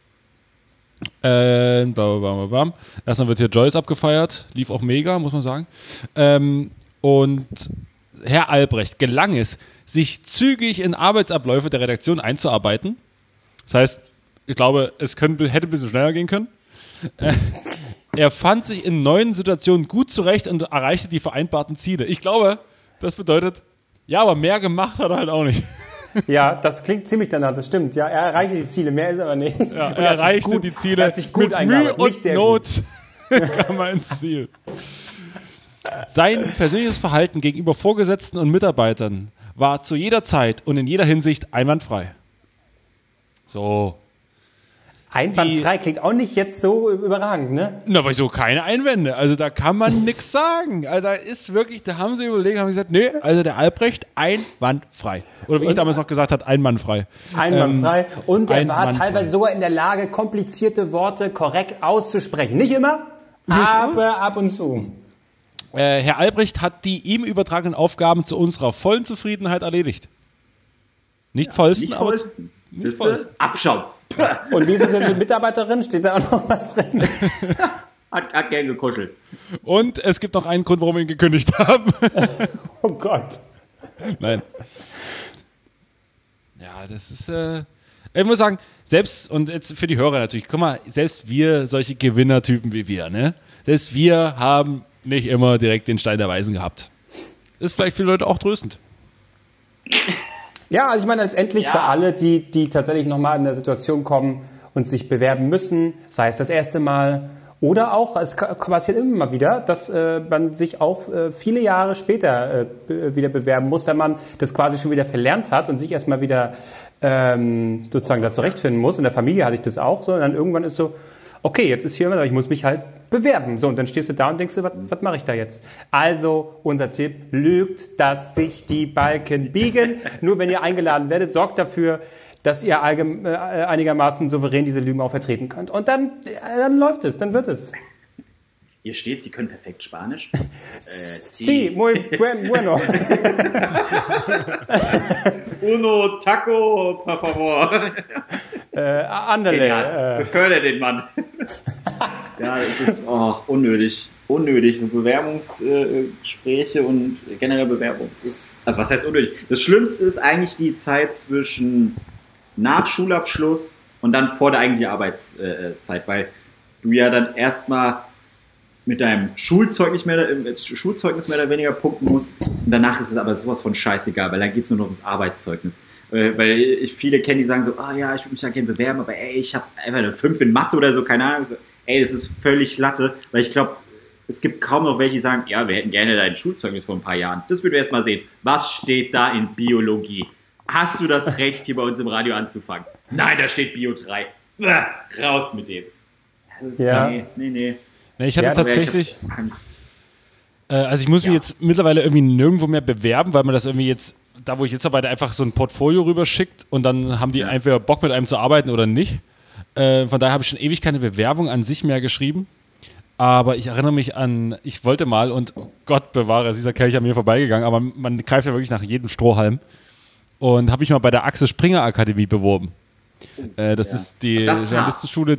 Erstmal wird hier Joyce abgefeiert. Lief auch mega, muss man sagen. Und Herr Albrecht gelang es, sich zügig in Arbeitsabläufe der Redaktion einzuarbeiten. Das heißt, ich glaube, hätte ein bisschen schneller gehen können. Er fand sich in neuen Situationen gut zurecht und erreichte die vereinbarten Ziele. Ich glaube, das bedeutet, ja, aber mehr gemacht hat er halt auch nicht. Ja, das klingt ziemlich danach, das stimmt. Ja, er erreichte die Ziele, mehr ist aber nicht. Ja, er erreichte die Ziele. Er hat sich gut mit Mühe und sehr Not kam er ins Ziel. Sein persönliches Verhalten gegenüber Vorgesetzten und Mitarbeitern war zu jeder Zeit und in jeder Hinsicht einwandfrei. So. Einwandfrei klingt auch nicht jetzt so überragend, ne? Na, weil so keine Einwände. Also da kann man nichts sagen. Also da ist wirklich, da haben sie überlegt, haben gesagt, nee, also der Albrecht einwandfrei. Oder wie ich damals noch gesagt habe, einwandfrei. Einwandfrei. Und er war teilweise sogar in der Lage, komplizierte Worte korrekt auszusprechen. Nicht immer, aber ab und zu. Herr Albrecht hat die ihm übertragenen Aufgaben zu unserer vollen Zufriedenheit erledigt. Nicht vollsten, Nicht aber vollsten. nicht vollsten. Abschauen. Und wie ist es jetzt mit Mitarbeiterin? Steht da auch noch was drin? Hat gern gekuschelt. Und es gibt noch einen Grund, warum wir ihn gekündigt haben. Oh Gott. Nein. Ja, das ist, ich muss sagen, selbst, und jetzt für die Hörer natürlich, guck mal, selbst wir, solche Gewinnertypen wie wir, ne? Selbst wir haben nicht immer direkt den Stein der Weisen gehabt. Ist vielleicht für Leute auch tröstend. Ja, also ich meine, letztendlich für alle, die tatsächlich nochmal in der Situation kommen und sich bewerben müssen, sei es das erste Mal oder auch, es passiert immer mal wieder, dass man sich auch viele Jahre später wieder bewerben muss, wenn man das quasi schon wieder verlernt hat und sich erstmal wieder sozusagen da zurechtfinden muss. In der Familie hatte ich das auch so und dann irgendwann ist so, okay, jetzt ist hier, ich muss mich halt bewerben. So, und dann stehst du da und denkst dir, was mache ich da jetzt? Also, unser Tipp, lügt, dass sich die Balken biegen. Nur wenn ihr eingeladen werdet, sorgt dafür, dass ihr einigermaßen souverän diese Lügen auch vertreten könnt. Und dann läuft es, dann wird es. Hier steht, Sie können perfekt Spanisch. Sí, muy bueno. Uno taco, por favor. Andale. Befördere den Mann. Ja, es ist unnötig. Unnötig. So Bewerbungsgespräche und generell Bewerbung. Also was heißt unnötig? Das Schlimmste ist eigentlich die Zeit zwischen nach Schulabschluss und dann vor der eigentlichen Arbeitszeit, weil du ja dann erstmal mit deinem Schulzeugnis mehr oder weniger punkten musst. Und danach ist es aber sowas von scheißegal, weil dann geht es nur noch ums Arbeitszeugnis. Weil ich viele kenne, die sagen so, ja, ich würde mich da gerne bewerben, aber ich habe einfach eine 5 in Mathe oder so, keine Ahnung. So, das ist völlig Latte, weil ich glaube, es gibt kaum noch welche, die sagen, ja, wir hätten gerne dein Schulzeugnis vor ein paar Jahren. Das würden wir erst mal sehen. Was steht da in Biologie? Hast du das Recht, hier bei uns im Radio anzufangen? Nein, da steht Bio 3. Raus mit dem. Nee. Ich hatte tatsächlich, also ich muss mich jetzt mittlerweile irgendwie nirgendwo mehr bewerben, weil man das irgendwie jetzt, da wo ich jetzt arbeite, einfach so ein Portfolio rüberschickt und dann haben die entweder Bock mit einem zu arbeiten oder nicht. Von daher habe ich schon ewig keine Bewerbung an sich mehr geschrieben. Aber ich erinnere mich an, ich wollte mal und Gott bewahre, ist dieser Kerl an mir vorbeigegangen, aber man greift ja wirklich nach jedem Strohhalm. Und habe ich mal bei der Axel Springer Akademie beworben. Das ist die Journalistenschule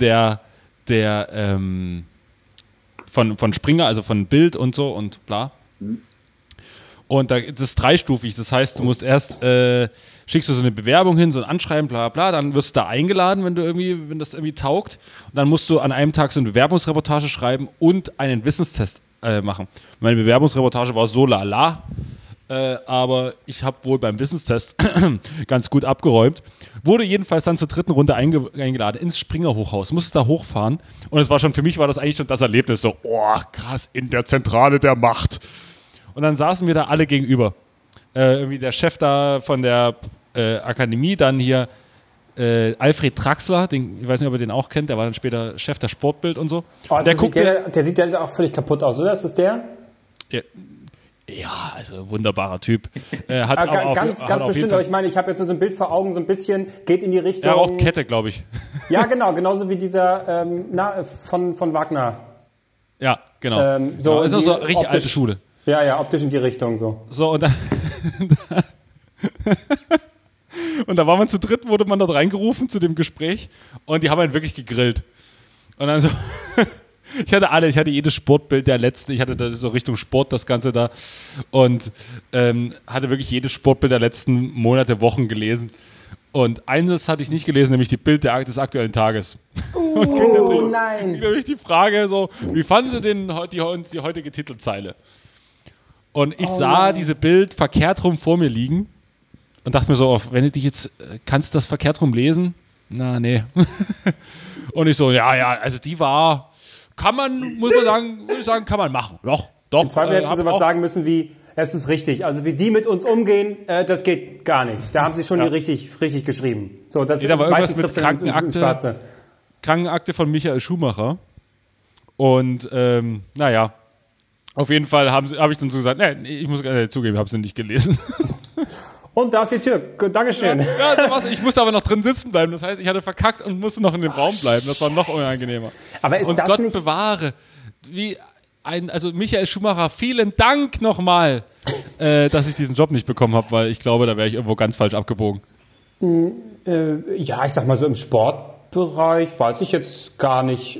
von Springer, also von Bild und so und bla. Und das ist dreistufig, das heißt, du musst erst schickst du so eine Bewerbung hin, so ein Anschreiben, bla bla, dann wirst du da eingeladen, wenn das irgendwie taugt. Und dann musst du an einem Tag so eine Bewerbungsreportage schreiben und einen Wissenstest machen. Meine Bewerbungsreportage war so lala, aber ich habe wohl beim Wissenstest ganz gut abgeräumt. Wurde jedenfalls dann zur dritten Runde eingeladen ins Springer-Hochhaus. Musste da hochfahren und für mich war das eigentlich schon das Erlebnis, so, oh krass, in der Zentrale der Macht. Und dann saßen wir da alle gegenüber. Irgendwie der Chef da von der Akademie, dann hier Alfred Traxler, ich weiß nicht, ob ihr den auch kennt, der war dann später Chef der Sportbild und so. Oh, der sieht ja auch völlig kaputt aus, oder? Ist das der? Ja, also wunderbarer Typ. Hat ganz bestimmt, aber ich meine, ich habe jetzt so ein Bild vor Augen, so ein bisschen, geht in die Richtung... Er raucht Kette, glaube ich. Ja, genau, genauso wie dieser von Wagner. Ja, genau. So ist auch so richtig optisch, alte Schule. Ja, optisch in die Richtung so. So, und dann... Und da war man zu dritt, wurde man dort reingerufen zu dem Gespräch und die haben einen wirklich gegrillt. Und dann so, ich hatte jedes Sportbild der letzten, ich hatte da so Richtung Sport das Ganze da und hatte wirklich jedes Sportbild der letzten Monate, Wochen gelesen. Und eines hatte ich nicht gelesen, nämlich die Bild des aktuellen Tages. Oh nein! Nämlich die Frage so, wie fanden Sie denn die heutige Titelzeile? Und ich sah diese Bild verkehrt rum vor mir liegen. Und dachte mir so, wenn du dich jetzt, kannst du das verkehrt rum lesen? Na, nee. Und ich so, ja, also die war, würde ich sagen, kann man machen. Doch. In Zweifel hättest du sowas sagen müssen wie, es ist richtig. Also wie die mit uns umgehen, das geht gar nicht. Da haben sie schon die richtig geschrieben. So, das da war irgendwas mit Krankenakte von Michael Schumacher. Und, naja. Auf jeden Fall habe ich dann so gesagt, ich muss zugeben, habe sie nicht gelesen. Und da ist die Tür. Dankeschön. Ja, so was. Ich musste aber noch drin sitzen bleiben. Das heißt, ich hatte verkackt und musste noch in dem Raum bleiben. Das war noch unangenehmer. Aber ist und das Gott nicht... bewahre. Also Michael Schumacher, vielen Dank nochmal, dass ich diesen Job nicht bekommen habe, weil ich glaube, da wäre ich irgendwo ganz falsch abgebogen. Ja, ich sag mal so im Sportbereich weiß ich jetzt gar nicht.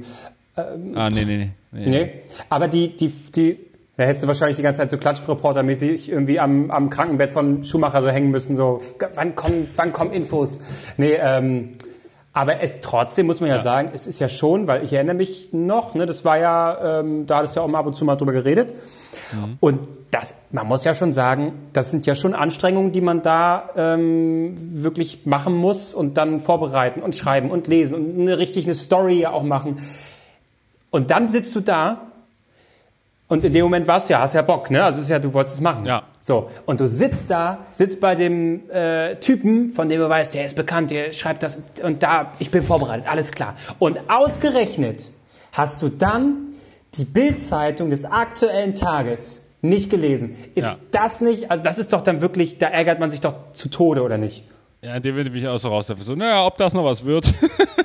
Nee. Aber da hättest du wahrscheinlich die ganze Zeit so Klatschreporter-mäßig irgendwie am Krankenbett von Schumacher so hängen müssen, so, wann kommen Infos? Nee, aber trotzdem muss man ja sagen, es ist ja schon, weil ich erinnere mich noch, ne, das war ja, da hattest du ja auch mal ab und zu mal drüber geredet. Mhm. Und man muss ja schon sagen, das sind ja schon Anstrengungen, die man da wirklich machen muss und dann vorbereiten und schreiben und lesen und eine Story ja auch machen. Und dann sitzt du da und in dem Moment hast du ja Bock, ne? Also es ist ja, du wolltest es machen. Ja. So. Und du sitzt bei dem Typen, von dem du weißt, der ist bekannt, der schreibt das und ich bin vorbereitet, alles klar. Und ausgerechnet hast du dann die Bild-Zeitung des aktuellen Tages nicht gelesen. Ist das nicht, also das ist doch dann wirklich, da ärgert man sich doch zu Tode, oder nicht? Ja, dem würde ich auch so rauswerfen. So, naja, ob das noch was wird.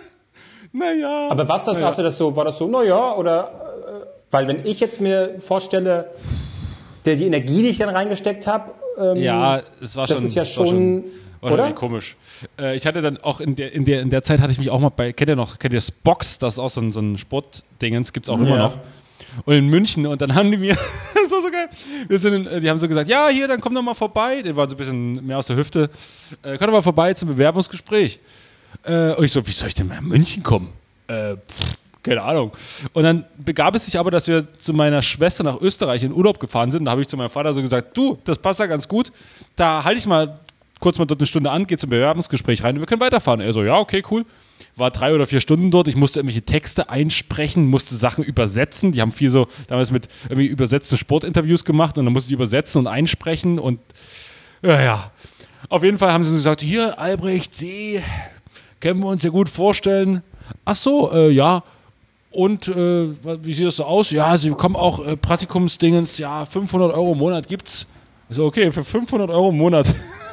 Naja. Aber hast du das so, war das so, naja, oder, weil wenn ich jetzt mir vorstelle, die Energie, die ich dann reingesteckt habe, es war das schon, ist ja schon, oder? Komisch. Ich hatte dann auch in der Zeit hatte ich mich auch mal kennt ihr Spox, das ist auch so ein Sportdingens, gibt's auch immer noch. Und in München, und dann haben die mir, das war so geil, die haben so gesagt, ja, hier, dann komm doch mal vorbei, die waren so ein bisschen mehr aus der Hüfte, komm doch mal vorbei zum Bewerbungsgespräch. Und ich so, wie soll ich denn nach München kommen? Keine Ahnung. Und dann begab es sich aber, dass wir zu meiner Schwester nach Österreich in Urlaub gefahren sind. Da habe ich zu meinem Vater so gesagt, du, das passt ja ganz gut. Da halte ich mal kurz mal dort eine Stunde an, gehe zum Bewerbungsgespräch rein und wir können weiterfahren. Er so, ja, okay, cool. War 3 oder 4 Stunden dort. Ich musste irgendwelche Texte einsprechen, musste Sachen übersetzen. Die haben viel so damals mit irgendwie übersetzten Sportinterviews gemacht und dann musste ich übersetzen und einsprechen und ja. Auf jeden Fall haben sie gesagt, hier, Albrecht, Sie können wir uns ja gut vorstellen. Ach so, ja. Und wie sieht das so aus? Ja, Sie bekommen auch Praktikumsdingens, ja, 500 € im Monat gibt's. Ich so, okay, für 500 € im Monat.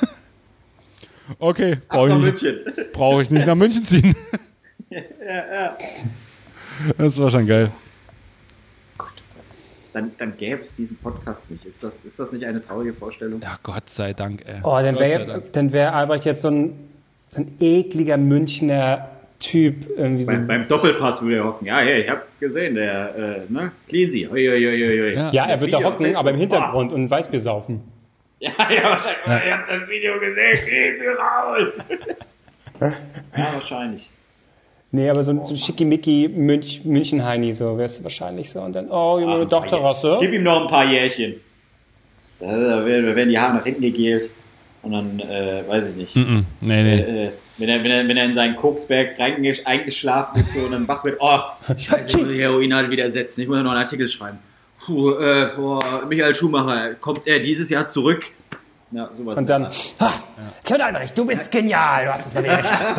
Okay, brauche ich nicht nach München ziehen. Ja. Das war schon geil. Gut. Dann gäbe es diesen Podcast nicht. Ist das nicht eine traurige Vorstellung? Ja, Gott sei Dank, ey. Oh, dann wäre Albrecht jetzt so ein ekliger Münchner Typ. Irgendwie beim Doppelpass würde er hocken. Ja, hey, ich habe gesehen, der, Cleansy. Ja, er wird da hocken, aber im Hintergrund und Weißbier saufen. Ja, wahrscheinlich. Ja. Ich hab das Video gesehen, geh raus. Ja, wahrscheinlich. Nee, aber so ein schickimicki München-Heini, so wär's wahrscheinlich so. Und dann, Junge, eine Dachterrasse. Gib ihm noch ein paar Jährchen. Da werden die Haare nach hinten gegelt. Und dann, weiß ich nicht. Nee. Wenn er in seinen Koksberg eingeschlafen ist so, und dann wach wird, scheiße, ich muss die Heroin halt wieder setzen. Ich muss noch einen Artikel schreiben. Michael Schumacher, kommt er dieses Jahr zurück? Ja, sowas. Und dann, Kevin Albrecht, du bist genial, du hast es mal wieder geschafft.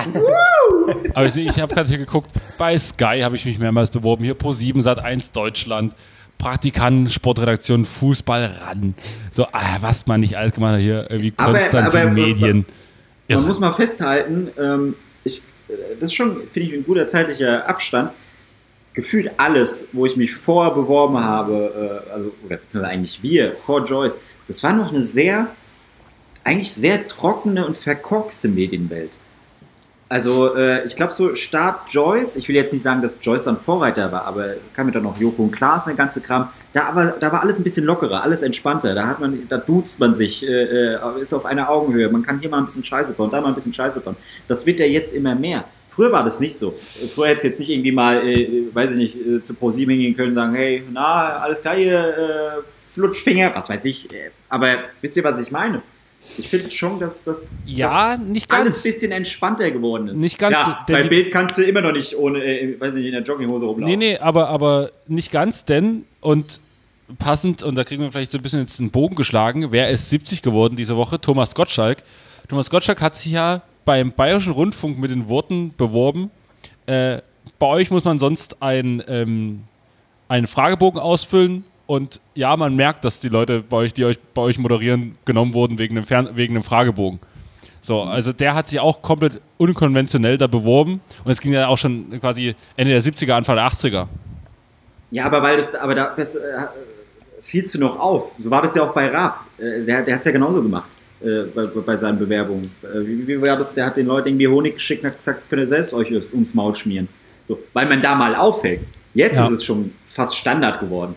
Aber ich habe gerade hier geguckt, bei Sky habe ich mich mehrmals beworben, hier Pro7, Sat1 Deutschland, Praktikanten, Sportredaktion, Fußball ran. So, was man nicht alles gemacht hat hier, irgendwie Konstantin Medien. Man muss mal festhalten, das ist schon, finde ich, ein guter zeitlicher Abstand. Gefühlt alles, wo ich mich vorher beworben habe, oder beziehungsweise eigentlich wir, vor Joyce, das war noch eine eigentlich sehr trockene und verkorkste Medienwelt. Also, ich glaube, so Start Joyce, ich will jetzt nicht sagen, dass Joyce dann Vorreiter war, aber kam mir dann noch Joko und Klaas, der ganze Kram, da war alles ein bisschen lockerer, alles entspannter, da duzt man sich, ist auf einer Augenhöhe, man kann hier mal ein bisschen Scheiße bauen, da mal ein bisschen Scheiße bauen. Das wird ja jetzt immer mehr. Früher war das nicht so. Früher hätte es jetzt nicht irgendwie mal, weiß ich nicht, zu ProSieben hingehen können und sagen, hey, alles klar hier, Flutschfinger, was weiß ich. Aber wisst ihr, was ich meine? Ich finde schon, dass nicht ganz. Alles ein bisschen entspannter geworden ist. Nicht ganz. Ja, bei Bild kannst du immer noch nicht ohne, weiß nicht, in der Jogginghose rumlaufen. Nee, aber nicht ganz, denn, und passend, und da kriegen wir vielleicht so ein bisschen jetzt einen Bogen geschlagen, wer ist 70 geworden diese Woche? Thomas Gottschalk. Thomas Gottschalk hat sich ja beim Bayerischen Rundfunk mit den Worten beworben, bei euch muss man sonst einen Fragebogen ausfüllen und ja, man merkt, dass die Leute die bei euch moderieren, genommen wurden wegen einem Fragebogen. So, also der hat sich auch komplett unkonventionell da beworben und es ging ja auch schon quasi Ende der 70er, Anfang der 80er. Ja, das fielst du noch auf. So war das ja auch bei Raab. Der hat es ja genauso gemacht. Bei seinen Bewerbungen. Wie war das? Der hat den Leuten irgendwie Honig geschickt und hat gesagt, das könnt ihr selbst euch ums Maul schmieren. So, weil man da mal auffällt. Jetzt ist es schon fast Standard geworden.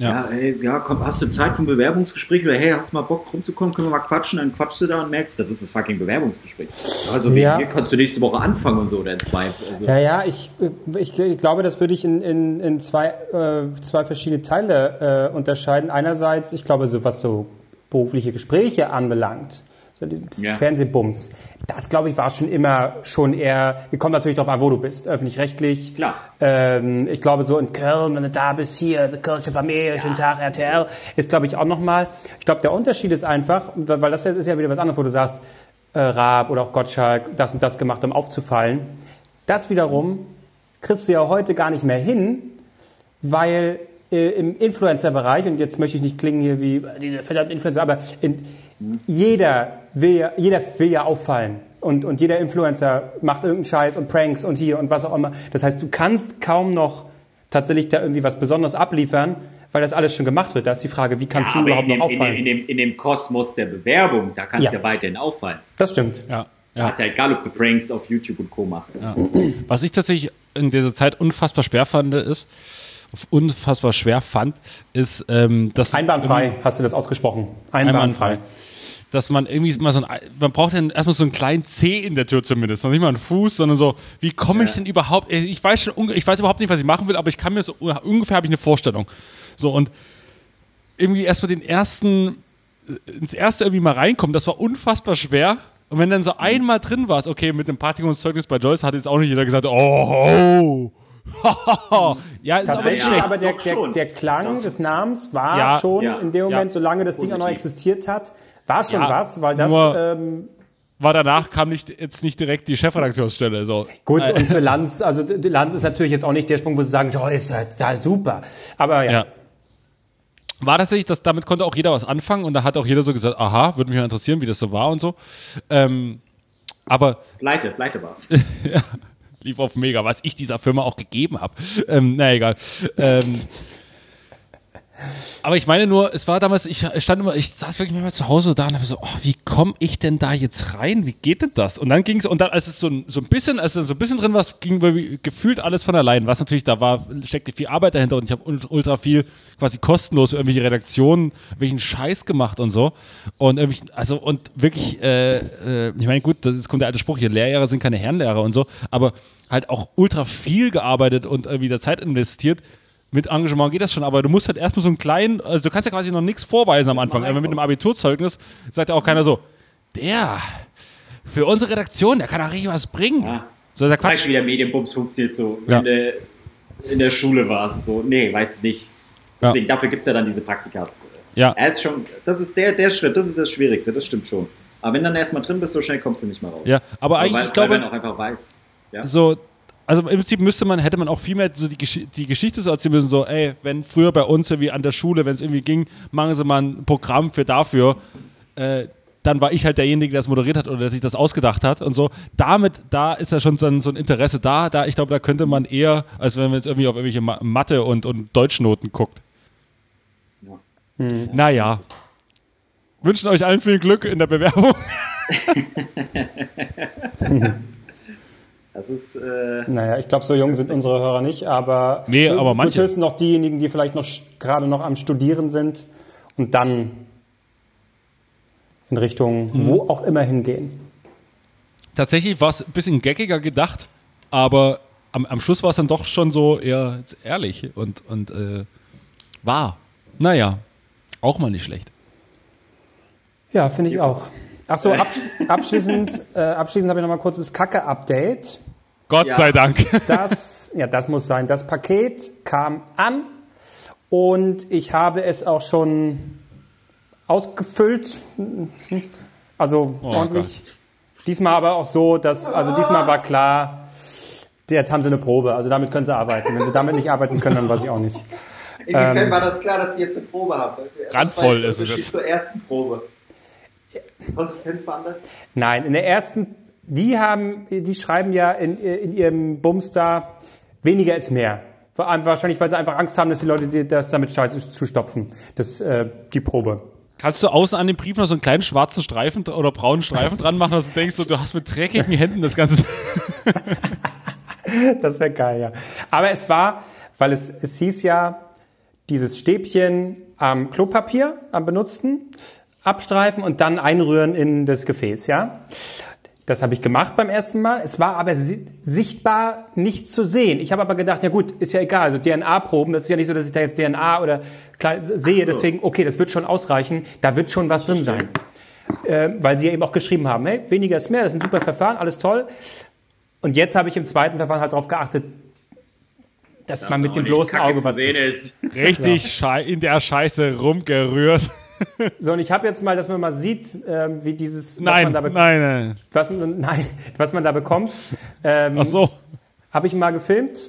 Komm, hast du Zeit für ein Bewerbungsgespräch? Oder hey, hast du mal Bock rumzukommen? Können wir mal quatschen? Dann quatschst du da und merkst, das ist das fucking Bewerbungsgespräch. Also hier kannst du nächste Woche anfangen und so, oder in 2. Also. Ja, ich glaube, das würde ich in zwei verschiedene Teile unterscheiden. Einerseits, ich glaube, so was so berufliche Gespräche anbelangt, so diesen Fernsehbums, das, glaube ich, war schon eher, kommt natürlich darauf an, wo du bist, öffentlich-rechtlich. Klar. Ich glaube, so in Köln, wenn du da bist, hier, die Kölsche Familie, schönen Tag, RTL, ist, glaube ich, auch nochmal, ich glaube, der Unterschied ist einfach, weil das ist ja wieder was anderes, wo du sagst, Raab oder auch Gottschalk, das und das gemacht, um aufzufallen. Das wiederum kriegst du ja heute gar nicht mehr hin, weil im Influencer-Bereich, und jetzt möchte ich nicht klingen hier wie diese verdammten Influencer, aber jeder will ja auffallen. Und jeder Influencer macht irgendeinen Scheiß und Pranks und hier und was auch immer. Das heißt, du kannst kaum noch tatsächlich da irgendwie was Besonderes abliefern, weil das alles schon gemacht wird. Da ist die Frage, wie kannst du überhaupt noch auffallen? In dem Kosmos der Bewerbung, da kannst du ja weiterhin auffallen. Das stimmt. Ja. Das ist ja egal, ob du Pranks auf YouTube und Co. machst. Ja. Was ich tatsächlich in dieser Zeit unfassbar schwer fand, ist, dass... Einwandfrei, hast du das ausgesprochen. Einwandfrei. Dass man irgendwie mal man braucht ja erstmal so einen kleinen C in der Tür zumindest, noch nicht mal einen Fuß, sondern so, wie komme ich denn überhaupt, ich weiß überhaupt nicht, was ich machen will, aber ich kann mir so, ungefähr habe ich eine Vorstellung. So, und irgendwie erstmal ins erste irgendwie mal reinkommen, das war unfassbar schwer. Und wenn dann so einmal drin warst, okay, mit dem Praktikumszeugnis bei Joyce hat jetzt auch nicht jeder gesagt, ja, ist aber nicht schlecht. Aber der Klang des Namens war schon in dem Moment, solange das Ding auch noch existiert hat, war schon was, weil das... war danach kam jetzt nicht direkt die Chefredakteursstelle. So. Gut, und für Lanz, also Lanz ist natürlich jetzt auch nicht der Sprung, wo sie sagen, Joyce, da super. Aber ja. War tatsächlich, damit konnte auch jeder was anfangen und da hat auch jeder so gesagt, aha, würde mich mal interessieren, wie das so war und so. Aber... Pleite war's. Ja. Lief auf mega, was ich dieser Firma auch gegeben habe. Na egal. Aber ich meine nur, es war damals, ich saß wirklich manchmal zu Hause da und habe so, oh, wie komme ich denn da jetzt rein? Wie geht denn das? Und dann ging es, und dann, als es so ein bisschen drin war, ging irgendwie gefühlt alles von allein. Was natürlich da war, steckte viel Arbeit dahinter und ich habe ultra viel quasi kostenlos für irgendwelche Redaktionen, welchen Scheiß gemacht und so. Und irgendwie, also, und wirklich, ich meine, gut, das kommt der alte Spruch hier, Lehrjahre sind keine Herrenlehrer und so, aber halt auch ultra viel gearbeitet und wieder Zeit investiert. Mit Engagement geht das schon, aber du musst halt erstmal so einen kleinen, also du kannst ja quasi noch nichts vorweisen am Anfang. Aber mit einem Abiturzeugnis sagt ja auch keiner so, für unsere Redaktion, der kann auch richtig was bringen. Ja. So, der Quatsch. Weißt du, wie der Medienbums funktioniert so, wenn du in der Schule warst, so, nee, weißt nicht. Deswegen, dafür gibt es ja dann diese Praktikas. Ja. Er ist schon, das ist der Schritt, das ist das Schwierigste, das stimmt schon. Aber wenn dann erstmal drin bist, so schnell kommst du nicht mehr raus. Ja, aber eigentlich, weil, ich glaube, weil man auch einfach weiß. Ja? so, also im Prinzip hätte man auch viel mehr so die Geschichte so erzählen müssen, so, ey, wenn früher bei uns irgendwie an der Schule, wenn es irgendwie ging, machen sie mal ein Programm dafür, dann war ich halt derjenige, der es moderiert hat oder der sich das ausgedacht hat und so. Da ist ja schon dann so ein Interesse da, ich glaube, da könnte man eher, als wenn man jetzt irgendwie auf irgendwelche Mathe- und Deutschnoten guckt. Ja. Naja. Wünschen euch allen viel Glück in der Bewerbung. Das ist, Naja, ich glaube, so jung sind unsere Hörer nicht, aber, Nee, aber manche. höchstens noch diejenigen, die vielleicht gerade noch am Studieren sind und dann in Richtung wo auch immer hingehen. Tatsächlich war es ein bisschen gaggiger gedacht, aber am Schluss war es dann doch schon so eher ehrlich und wahr. Naja, auch mal nicht schlecht. Ja, finde ich auch. Achso, abschließend habe ich noch mal kurz das Kacke-Update. Gott sei Dank. Das muss sein. Das Paket kam an und ich habe es auch schon ausgefüllt. Also ordentlich. Gott. Diesmal aber auch so, diesmal war klar, jetzt haben sie eine Probe. Also damit können sie arbeiten. Wenn sie damit nicht arbeiten können, dann weiß ich auch nicht. inwiefern war das klar, dass sie jetzt eine Probe haben? Randvoll ist es jetzt. Zur ersten Probe. Konsistenz war anders? Nein, in der ersten, die schreiben ja in ihrem Bums da, weniger ist mehr. Wahrscheinlich, weil sie einfach Angst haben, dass die Leute das damit Scheiße zustopfen, die Probe. Kannst du außen an dem Brief noch so einen kleinen schwarzen Streifen oder braunen Streifen dran machen, dass du denkst, du hast mit dreckigen Händen das Ganze. Das wäre geil, ja. Aber es war, weil es hieß ja, dieses Stäbchen am Klopapier, am benutzten, abstreifen und dann einrühren in das Gefäß, ja. Das habe ich gemacht beim ersten Mal. Es war aber sichtbar nichts zu sehen. Ich habe aber gedacht, ja gut, ist ja egal. Also DNA-Proben, das ist ja nicht so, dass ich da jetzt DNA oder sehe. Deswegen, okay, das wird schon ausreichen. Da wird schon was drin sein. Weil sie ja eben auch geschrieben haben, hey, weniger ist mehr, das ist ein super Verfahren, alles toll. Und jetzt habe ich im zweiten Verfahren halt darauf geachtet, dass man mit dem bloßen Auge was sehen ist. Richtig in der Scheiße rumgerührt. So, und ich habe jetzt mal, dass man mal sieht, wie dieses, Nein. was man da bekommt. Ach so. Habe ich mal gefilmt.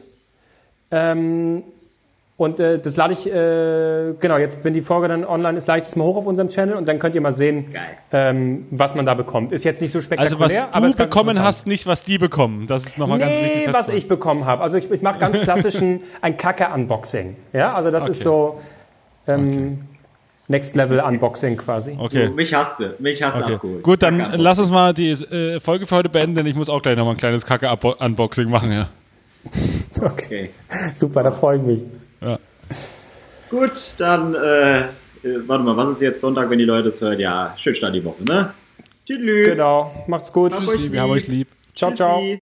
Und das lade ich, jetzt, wenn die Folge dann online ist, lade ich das mal hoch auf unserem Channel und dann könnt ihr mal sehen, was man da bekommt. Ist jetzt nicht so spektakulär. Also was du bekommen hast, nicht was die bekommen. Das ist nochmal ganz wichtig. Was ich bekommen habe. Also ich mache ganz klassischen ein Kacke-Unboxing. Ja, also das ist so Next-Level-Unboxing quasi. Okay. Mich hast du abgeholt. Gut, dann lass uns mal die Folge für heute beenden, denn ich muss auch gleich nochmal ein kleines Kacke-Unboxing machen, ja. Okay. Super, da freue ich mich. Ja. Gut, dann, warte mal, was ist jetzt Sonntag, wenn die Leute es hören? Ja, schön Start die Woche, ne? Tschüss. Genau, macht's gut. Wir haben euch lieb. Ciao, ciao.